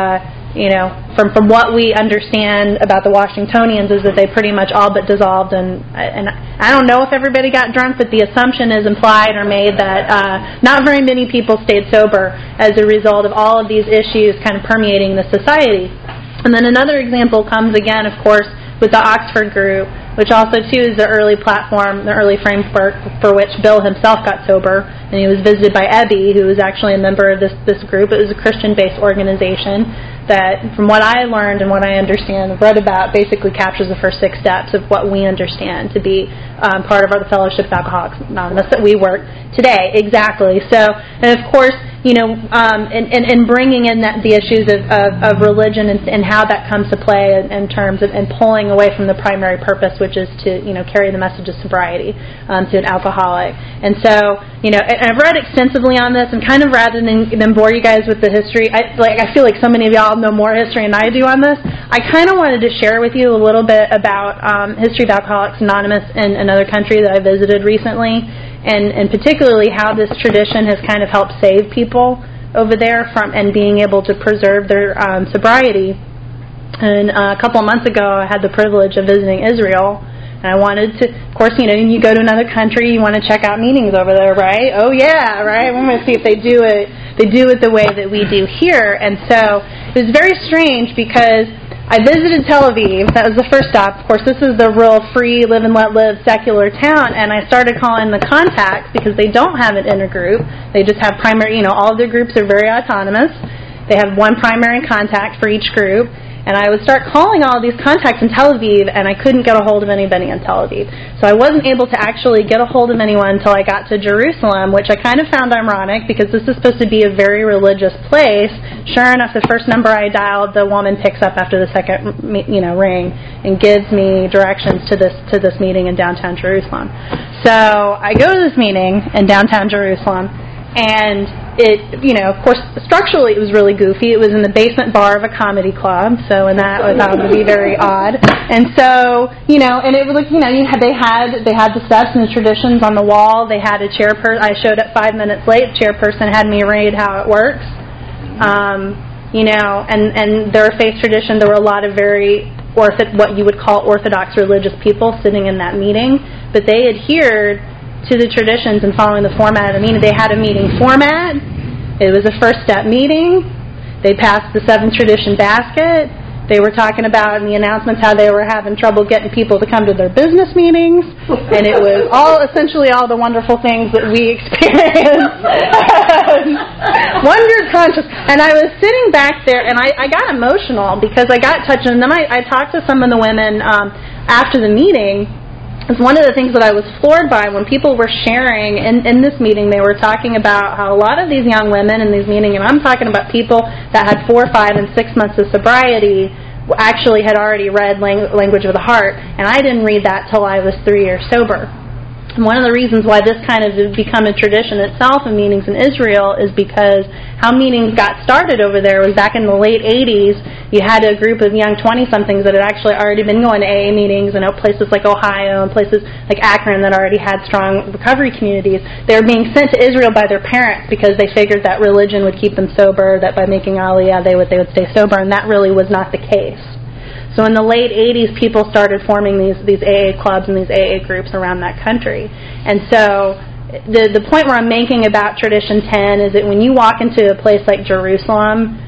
from what we understand about the Washingtonians is that they pretty much all but dissolved, and I don't know if everybody got drunk, but the assumption is implied or made that not very many people stayed sober as a result of all of these issues kind of permeating the society. And then another example comes again, of course, with the Oxford group, which also, too, is the early platform, the early framework for which Bill himself got sober. And he was visited by Ebby, who was actually a member of this group. It was a Christian-based organization that, from what I learned and what I understand and read about, basically captures the first 6 steps of what we understand to be part of our Fellowship of Alcoholics Anonymous that we work today. Exactly. So, and of course, in bringing in the issues of religion and how that comes to play in terms of and pulling away from the primary purpose, which is to carry the message of sobriety to an alcoholic. And so, and I've read extensively on this, and kind of rather than bore you guys with the history, I feel like so many of y'all know more history than I do on this. I kind of wanted to share with you a little bit about history of Alcoholics Anonymous in another country that I visited recently. And particularly how this tradition has kind of helped save people over there and being able to preserve their sobriety. And a couple of months ago, I had the privilege of visiting Israel, and I wanted to, of course, you go to another country, you want to check out meetings over there, right? Oh yeah, right. We want to see if they do it the way that we do here. And so it was very strange because I visited Tel Aviv. That was the first stop. Of course, this is the real free, live and let live secular town. And I started calling the contacts because they don't have an intergroup. They just have primary, all of their groups are very autonomous. They have one primary contact for each group. And I would start calling all these contacts in Tel Aviv, and I couldn't get a hold of anybody in Tel Aviv. So I wasn't able to actually get a hold of anyone until I got to Jerusalem, which I kind of found ironic because this is supposed to be a very religious place. Sure enough, the first number I dialed, the woman picks up after the second, ring and gives me directions to this meeting in downtown Jerusalem. So I go to this meeting in downtown Jerusalem, and it, of course, structurally it was really goofy. It was in the basement bar of a comedy club, so and that was would be very odd. And so, and it was like, they had the steps and the traditions on the wall. They had a chairperson. I showed up 5 minutes late. The chairperson had me read how it works. And their faith tradition. There were a lot of very what you would call Orthodox religious people sitting in that meeting, but they adhered to the traditions and following the format of the meeting. They had a meeting format. It was a first step meeting. They passed the 7 tradition basket. They were talking about in the announcements how they were having trouble getting people to come to their business meetings, and it was essentially all the wonderful things that we experienced. Wonder conscious. And I was sitting back there, and I got emotional because I got touched, and then I talked to some of the women after the meeting. It's one of the things that I was floored by when people were sharing in this meeting. They were talking about how a lot of these young women in these meetings, and I'm talking about people that had 4, 5, and 6 months of sobriety, actually had already read Language of the Heart, and I didn't read that till I was 3 years sober. And one of the reasons why this kind of has become a tradition itself in meetings in Israel is because how meetings got started over there was back in the late 80s. You had a group of young 20-somethings that had actually already been going to AA meetings in places like Ohio and places like Akron that already had strong recovery communities. They were being sent to Israel by their parents because they figured that religion would keep them sober, that by making Aliyah they would stay sober, and that really was not the case. So in the late 80s, people started forming these AA clubs and these AA groups around that country. And so the point where I'm making about Tradition 10 is that when you walk into a place like Jerusalem,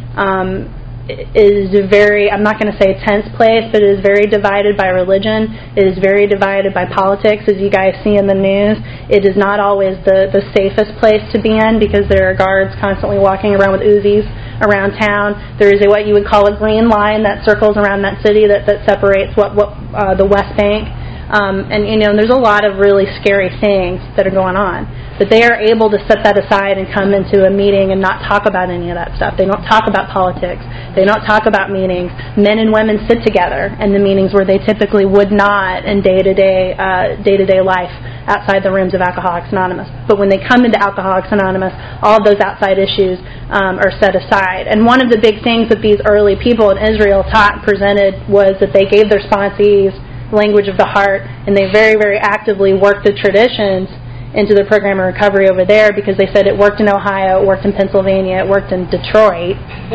it is a very, I'm not going to say tense place, but it is very divided by religion. It is very divided by politics, as you guys see in the news. It is not always the safest place to be in because there are guards constantly walking around with Uzis around town. There is what you would call a green line that circles around that city that separates the West Bank. And there's a lot of really scary things that are going on. But they are able to set that aside and come into a meeting and not talk about any of that stuff. They don't talk about politics. They don't talk about meetings. Men and women sit together in the meetings where they typically would not in day-to-day life outside the rooms of Alcoholics Anonymous. But when they come into Alcoholics Anonymous, all of those outside issues are set aside. And one of the big things that these early people in Israel taught and presented was that they gave their sponsees Language of the Heart, and they very, very actively worked the traditions into their program of recovery over there because they said it worked in Ohio, it worked in Pennsylvania, it worked in Detroit.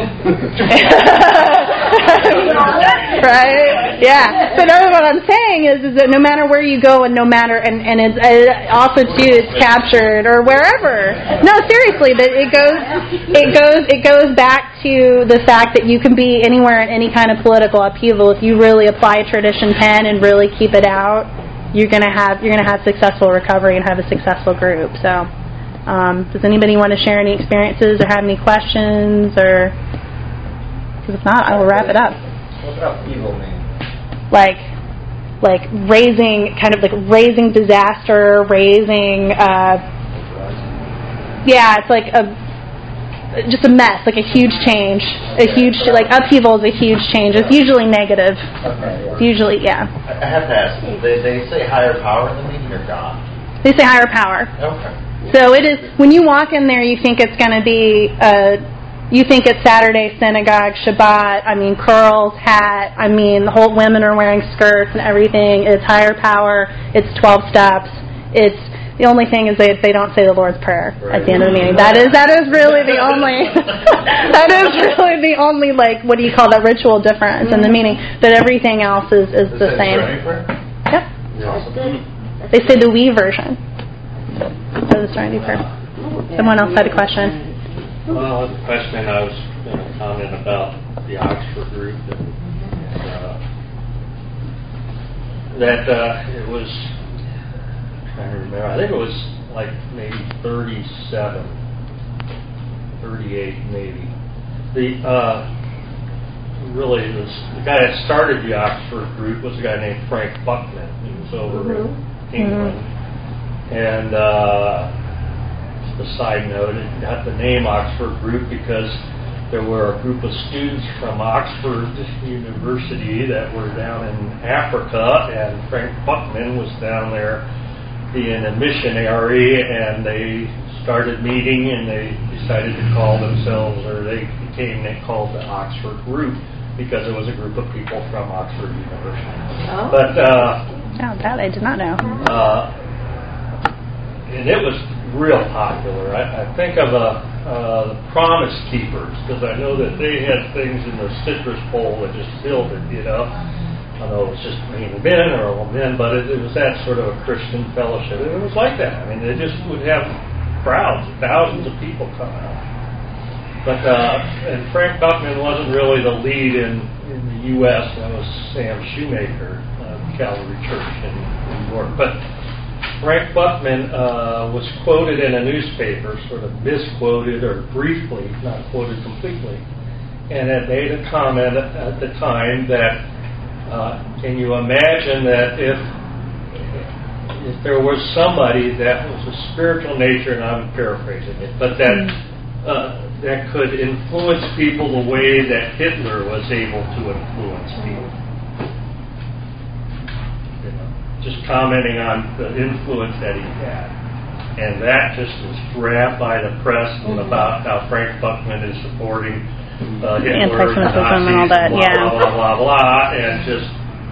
Right? Yeah. So what I'm saying is that no matter where you go and no matter, and it's also too, it's captured or wherever. No, seriously, but it goes back to the fact that you can be anywhere in any kind of political upheaval if you really apply Tradition 10 and really keep it out. You're gonna have successful recovery and have a successful group. So, does anybody want to share any experiences or have any questions? Or because if not, I will wrap it up. What does upheaval mean? Like raising disaster, raising. It's like just a mess, like a huge change, upheaval is a huge change. It's usually negative. Okay. It's usually, yeah. I have to ask, they say higher power in the meeting or God? They say higher power. Okay. So it is, when you walk in there, you think it's going to be, you think it's Saturday synagogue, Shabbat, curls, hat, the whole women are wearing skirts and everything. It's higher power. It's 12 steps. The only thing is they don't say the Lord's Prayer at the end of the meeting. That is really the only what do you call that ritual difference in the meeting. But everything else is the same. Yep. They say the we version. So the Serenity Prayer. Someone else had a question. Well, the question I was going to comment about the Oxford group that it was. I remember. I think it was like maybe 37, 38 maybe, the guy that started the Oxford group was a guy named Frank Buckman. He was over in England. And just a side note, it got the name Oxford Group because there were a group of students from Oxford University that were down in Africa, and Frank Buckman was down there being a missionary, and they started meeting, and they decided to call themselves, or they called the Oxford Group, because it was a group of people from Oxford University. Oh. But that I did not know. And it was real popular. I think of the Promise Keepers, because I know that they had things in the citrus bowl that just filled it, I don't know if it was just mainly men or all men, but it was that sort of a Christian fellowship. And it was like that. I mean, they just would have crowds, thousands of people come out. But and Frank Buckman wasn't really the lead in the U.S. That was Sam Shoemaker, Calvary Church in New York. But Frank Buckman was quoted in a newspaper, sort of misquoted or briefly, not quoted completely, and had made a comment at the time that can you imagine that if there was somebody that was a spiritual nature, and I'm paraphrasing it, but that could influence people the way that Hitler was able to influence people. Just commenting on the influence that he had. And that just was grabbed by the press about how Frank Buckman is supporting Hitler and Nazis and all that, blah, blah, blah, and just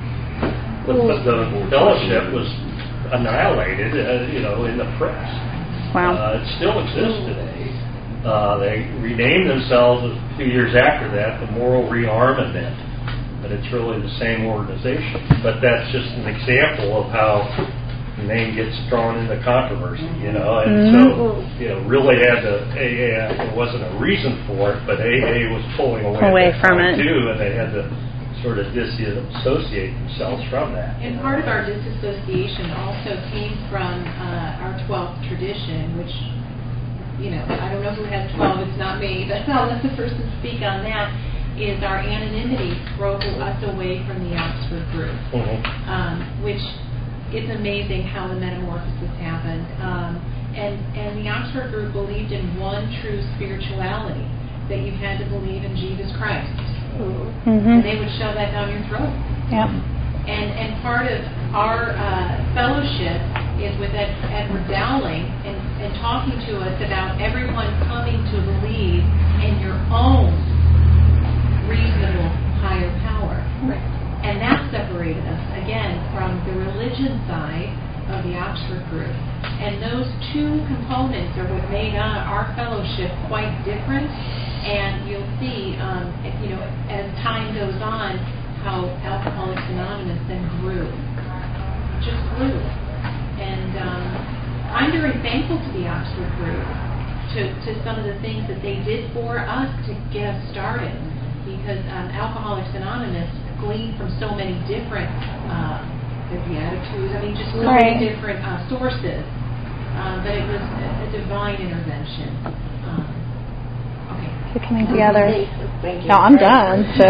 the fellowship was annihilated, in the press. Wow. It still exists today. They renamed themselves a few years after that the Moral Rearmament, but it's really the same organization. But that's just an example of how the name gets thrown into controversy, and so really had the AA. It wasn't a reason for it, but AA was pulling away from it too, and they had to sort of disassociate themselves from that. And part of our disassociation also came from our 12th tradition, which, I don't know who has 12, it's not me, but I'll let the person speak on that, is our anonymity drove us away from the Oxford group, which it's amazing how the metamorphosis happened. And the Oxford group believed in one true spirituality, that you had to believe in Jesus Christ. And they would shove that down your throat. Yep. And part of our fellowship is with Edward Dowling and talking to us about everyone coming to believe in your own reasonable higher power. Right. And that separated us, again, from the religion side of the Oxford group. And those two components are what made our fellowship quite different. And you'll see, as time goes on, how Alcoholics Anonymous then grew. Just grew. And I'm very thankful to the Oxford group, to some of the things that they did for us to get us started. Because Alcoholics Anonymous gleaned from so many different Beatitudes, just so many different sources. But it was a divine intervention. They're coming together. No, I'm done. So.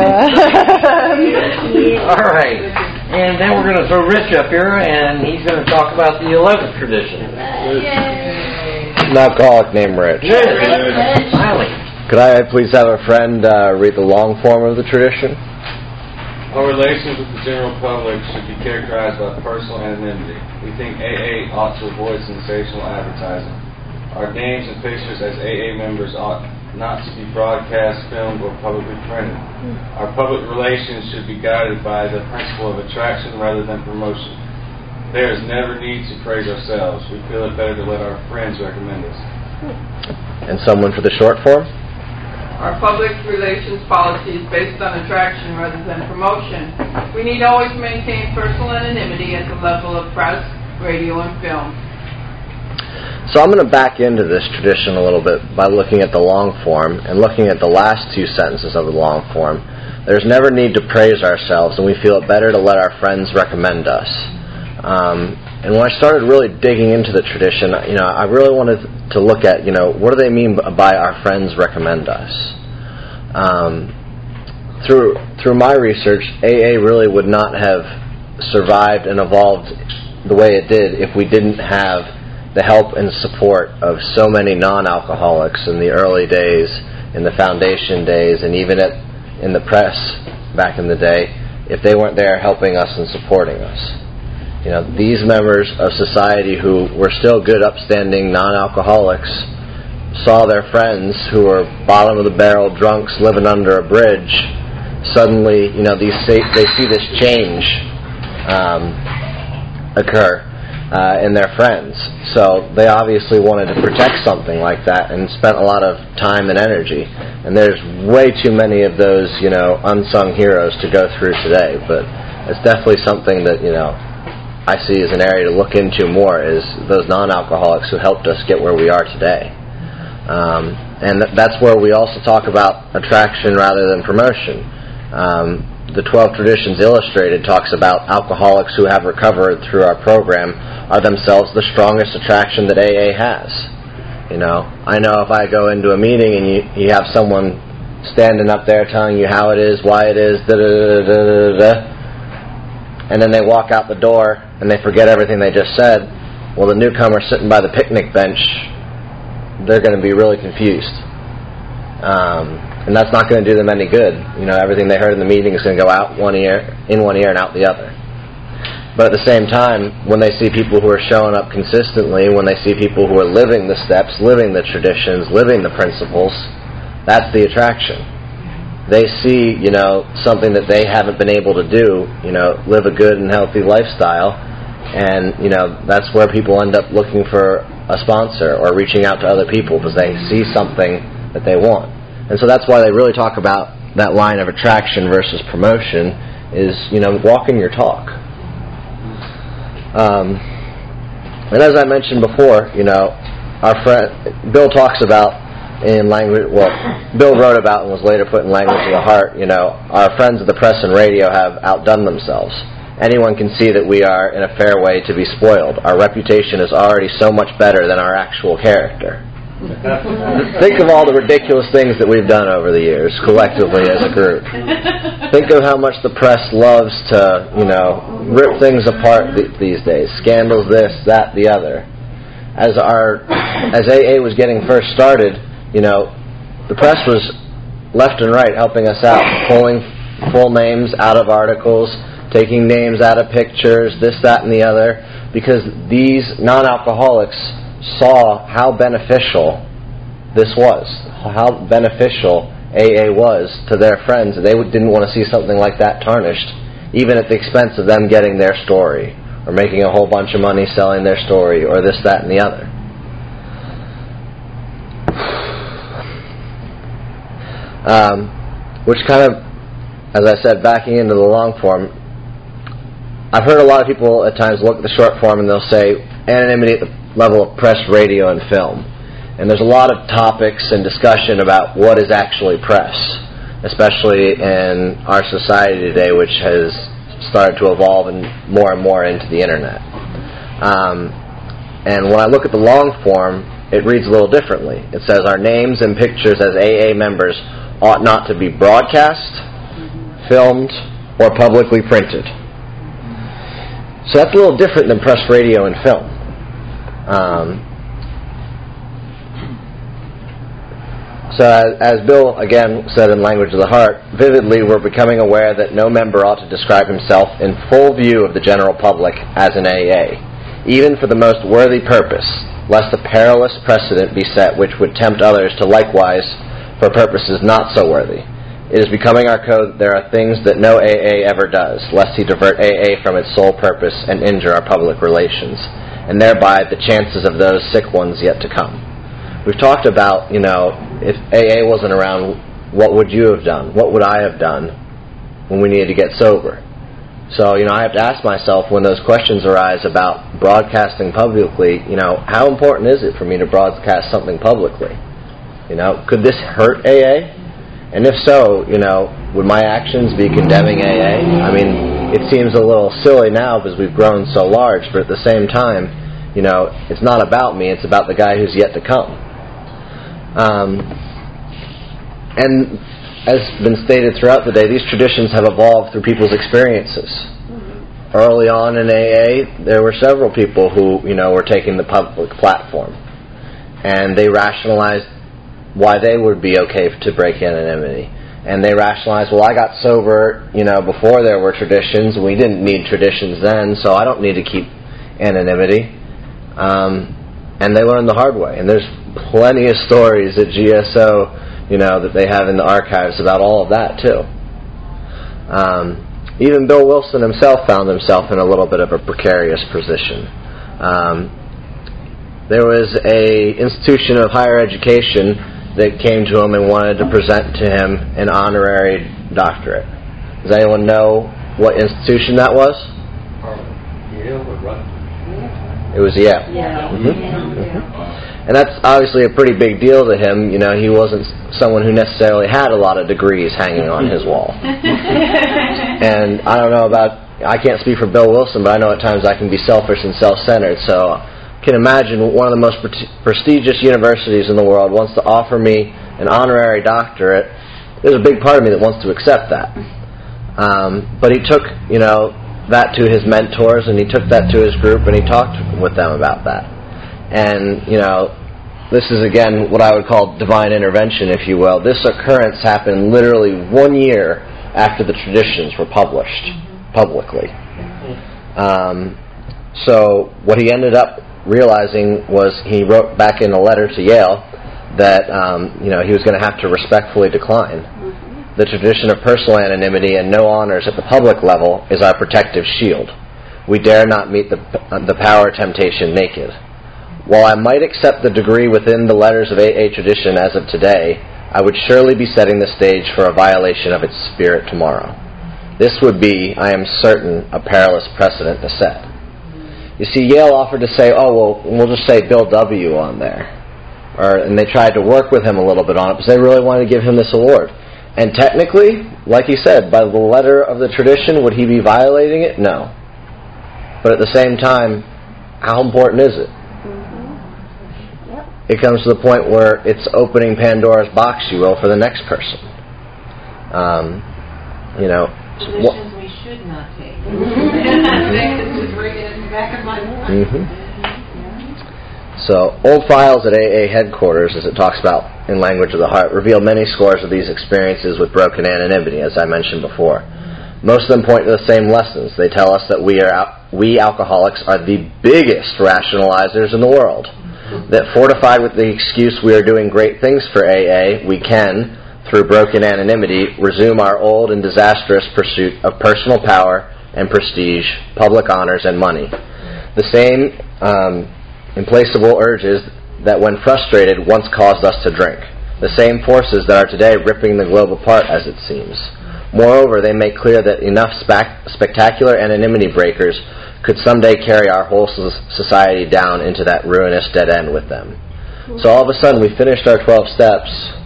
All right. And then we're going to throw Rich up here, and he's going to talk about the 11th tradition. An alcoholic named Rich. Finally. Could I please have a friend read the long form of the tradition? Our relations with the general public should be characterized by personal anonymity. We think AA ought to avoid sensational advertising. Our names and pictures as AA members ought not to be broadcast, filmed, or publicly printed. Our public relations should be guided by the principle of attraction rather than promotion. There is never need to praise ourselves. We feel it better to let our friends recommend us. And someone for the short form? Our public relations policy is based on attraction rather than promotion. We need always maintain personal anonymity at the level of press, radio, and film. So I'm going to back into this tradition a little bit by looking at the long form and looking at the last two sentences of the long form. There's never need to praise ourselves, and we feel it better to let our friends recommend us. And when I started really digging into the tradition, I really wanted to look at, what do they mean by our friends recommend us? Through my research, AA really would not have survived and evolved the way it did if we didn't have the help and support of so many non-alcoholics in the early days, in the foundation days, and even in the press back in the day, if they weren't there helping us and supporting us. These members of society who were still good, upstanding non-alcoholics saw their friends who were bottom-of-the-barrel drunks living under a bridge. Suddenly, they see this change occur in their friends. So they obviously wanted to protect something like that and spent a lot of time and energy. And there's way too many of those, unsung heroes to go through today. But it's definitely something that, I see as an area to look into more, is those non-alcoholics who helped us get where we are today. And that's where we also talk about attraction rather than promotion. The 12 Traditions Illustrated talks about alcoholics who have recovered through our program are themselves the strongest attraction that AA has. I know if I go into a meeting and you have someone standing up there telling you how it is, why it is, and then they walk out the door and they forget everything they just said, well, the newcomer sitting by the picnic bench, they're going to be really confused. And that's not going to do them any good. Everything they heard in the meeting is going to go out in one ear and out the other. But at the same time, when they see people who are showing up consistently, when they see people who are living the steps, living the traditions, living the principles, that's the attraction. They see, something that they haven't been able to do, live a good and healthy lifestyle, and, that's where people end up looking for a sponsor or reaching out to other people because they see something that they want. And so that's why they really talk about that line of attraction versus promotion is, walking your talk. And as I mentioned before, our friend Bill talks about in language, Bill wrote about and was later put in Language of the Heart, our friends of the press and radio have outdone themselves. Anyone can see that we are in a fair way to be spoiled. Our reputation is already so much better than our actual character. Think of all the ridiculous things that we've done over the years, collectively as a group. Think of how much the press loves to, rip things apart these days. Scandals, this, that, the other. As AA was getting first started, the press was left and right helping us out, pulling full names out of articles, taking names out of pictures, this, that, and the other, because these non-alcoholics saw how beneficial this was, how beneficial AA was to their friends. They didn't want to see something like that tarnished, even at the expense of them getting their story, or making a whole bunch of money selling their story, or this, that, and the other. Which kind of, as I said, backing into the long form, I've heard a lot of people at times look at the short form and they'll say anonymity at the level of press, radio, and film. And there's a lot of topics and discussion about what is actually press, especially in our society today, which has started to evolve and more into the internet. And when I look at the long form, it reads a little differently. It says our names and pictures as AA members ought not to be broadcast, filmed, or publicly printed. So that's a little different than press, radio, and film. So as Bill, again, said in Language of the Heart, vividly we're becoming aware that no member ought to describe himself in full view of the general public as an AA, even for the most worthy purpose, lest a perilous precedent be set which would tempt others to likewise for purposes not so worthy. It is becoming our code that there are things that no AA ever does, lest he divert AA from its sole purpose and injure our public relations, and thereby the chances of those sick ones yet to come. We've talked about, if AA wasn't around, what would you have done? What would I have done when we needed to get sober? So, I have to ask myself when those questions arise about broadcasting publicly, how important is it for me to broadcast something publicly? Could this hurt AA? And if so, would my actions be condemning AA? I mean, it seems a little silly now because we've grown so large, but at the same time, it's not about me, it's about the guy who's yet to come. And as been stated throughout the day, these traditions have evolved through people's experiences. Early on in AA, there were several people who, were taking the public platform. And they rationalized why they would be okay to break anonymity. And they rationalized, well, I got sober, before there were traditions. We didn't need traditions then, so I don't need to keep anonymity. And they learned the hard way. And there's plenty of stories at GSO, that they have in the archives about all of that, too. Even Bill Wilson himself found himself in a little bit of a precarious position. There was a institution of higher education that came to him and wanted to present to him an honorary doctorate. Does anyone know what institution that was? Yale or Rutgers? It was Yale. And that's obviously a pretty big deal to him. He wasn't someone who necessarily had a lot of degrees hanging on his wall. And I don't know I can't speak for Bill Wilson, but I know at times I can be selfish and self-centered. So I can imagine one of the most prestigious universities in the world wants to offer me an honorary doctorate. There's a big part of me that wants to accept that. But he took, that to his mentors, and he took that to his group, and he talked with them about that. And, this is, again, what I would call divine intervention, if you will. This occurrence happened literally 1 year after the traditions were published publicly. So what he ended up realizing was he wrote back in a letter to Yale that, he was going to have to respectfully decline. The tradition of personal anonymity and no honors at the public level is our protective shield. We dare not meet the power temptation naked. While I might accept the degree within the letters of AA tradition as of today, I would surely be setting the stage for a violation of its spirit tomorrow. This would be, I am certain, a perilous precedent to set. You see, Yale offered to say, we'll just say Bill W. on there. And they tried to work with him a little bit on it, because they really wanted to give him this award. And technically, like he said, by the letter of the tradition, would he be violating it? No. But at the same time, how important is it? It comes to the point where it's opening Pandora's box, you will, for the next person. Positions we should not take. So, old files at AA headquarters, as it talks about in Language of the Heart, reveal many scores of these experiences with broken anonymity, as I mentioned before. Most of them point to the same lessons. They tell us that we alcoholics are the biggest rationalizers in the world. That fortified with the excuse we are doing great things for AA, we can, through broken anonymity, resume our old and disastrous pursuit of personal power and prestige, public honors, and money. The same implacable urges that, when frustrated, once caused us to drink. The same forces that are today ripping the globe apart, as it seems. Moreover, they make clear that enough spectacular anonymity breakers could someday carry our whole society down into that ruinous dead end with them. So all of a sudden, we finished our 12 steps.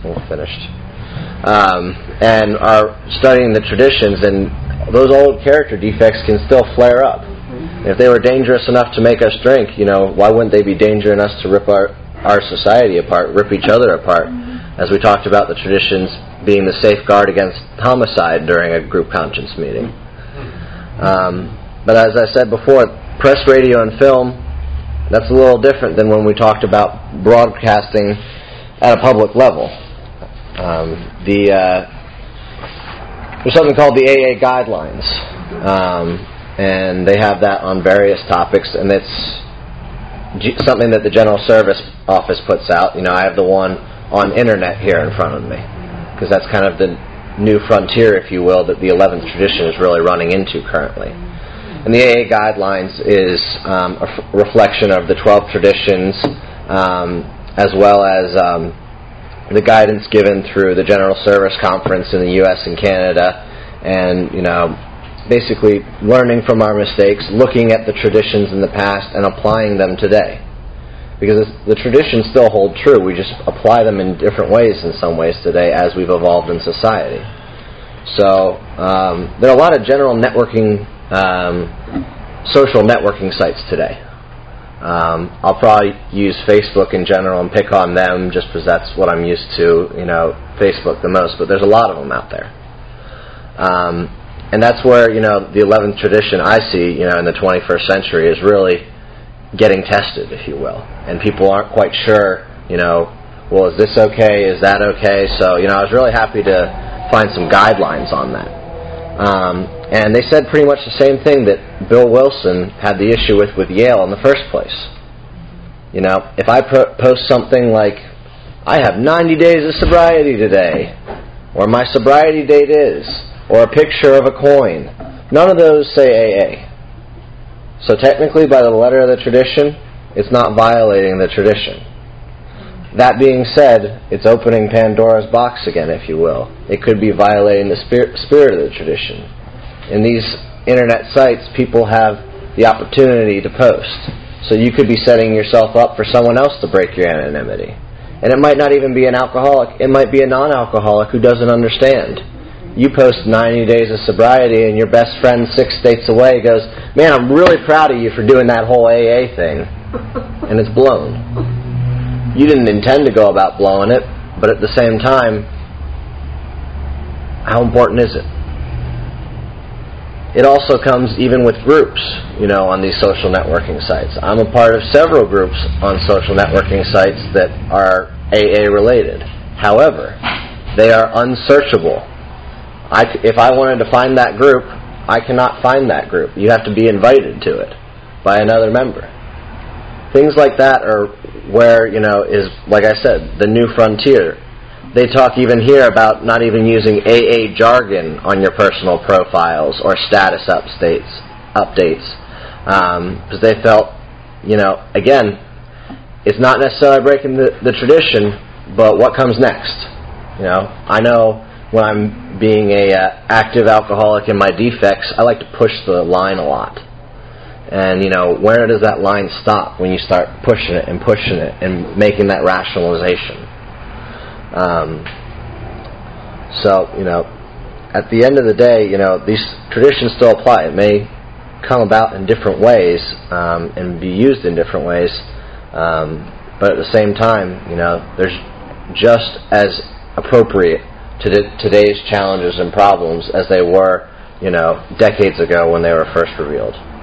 And are studying the traditions, and those old character defects can still flare up. If they were dangerous enough to make us drink, why wouldn't they be dangerous enough to rip our society apart, rip each other apart, as we talked about the traditions being the safeguard against homicide during a group conscience meeting. But as I said before, press, radio, and film, that's a little different than when we talked about broadcasting at a public level. There's something called the AA Guidelines, and they have that on various topics, and it's something that the General Service Office puts out. I have the one on internet here in front of me, because that's kind of the new frontier, if you will, that the 11th tradition is really running into currently. And the AA Guidelines is a reflection of the 12 traditions, as well as the guidance given through the General Service Conference in the U.S. and Canada, and, basically learning from our mistakes, looking at the traditions in the past, and applying them today. Because the traditions still hold true, we just apply them in different ways in some ways today as we've evolved in society. So, there are a lot of general networking, social networking sites today. I'll probably use Facebook in general and pick on them just because that's what I'm used to, Facebook the most, but there's a lot of them out there. And that's where, the 11th tradition I see, in the 21st century is really getting tested, if you will. And people aren't quite sure, well, is this okay? Is that okay? So, I was really happy to find some guidelines on that. And they said pretty much the same thing that Bill Wilson had the issue with Yale in the first place. If I post something like, I have 90 days of sobriety today, or my sobriety date is, or a picture of a coin, none of those say AA. So technically, by the letter of the tradition, it's not violating the tradition. That being said, it's opening Pandora's box again, if you will. It could be violating the spirit of the tradition. In these internet sites, people have the opportunity to post. So you could be setting yourself up for someone else to break your anonymity. And it might not even be an alcoholic. It might be a non-alcoholic who doesn't understand. You post 90 days of sobriety and your best friend 6 states away goes, man, I'm really proud of you for doing that whole AA thing. And it's blown. You didn't intend to go about blowing it, but at the same time, how important is it? It also comes even with groups, on these social networking sites. I'm a part of several groups on social networking sites that are AA related. However, they are unsearchable. If I wanted to find that group, I cannot find that group. You have to be invited to it by another member. Things like that are where, is, like I said, the new frontier. They talk even here about not even using AA jargon on your personal profiles or status updates, because they felt, again, it's not necessarily breaking the tradition, but what comes next? I know when I'm being a active alcoholic in my defects, I like to push the line a lot. And, where does that line stop when you start pushing it and making that rationalization? So, at the end of the day, these traditions still apply. It may come about in different ways and be used in different ways, but at the same time, there's just as appropriate to today's challenges and problems as they were, decades ago when they were first revealed.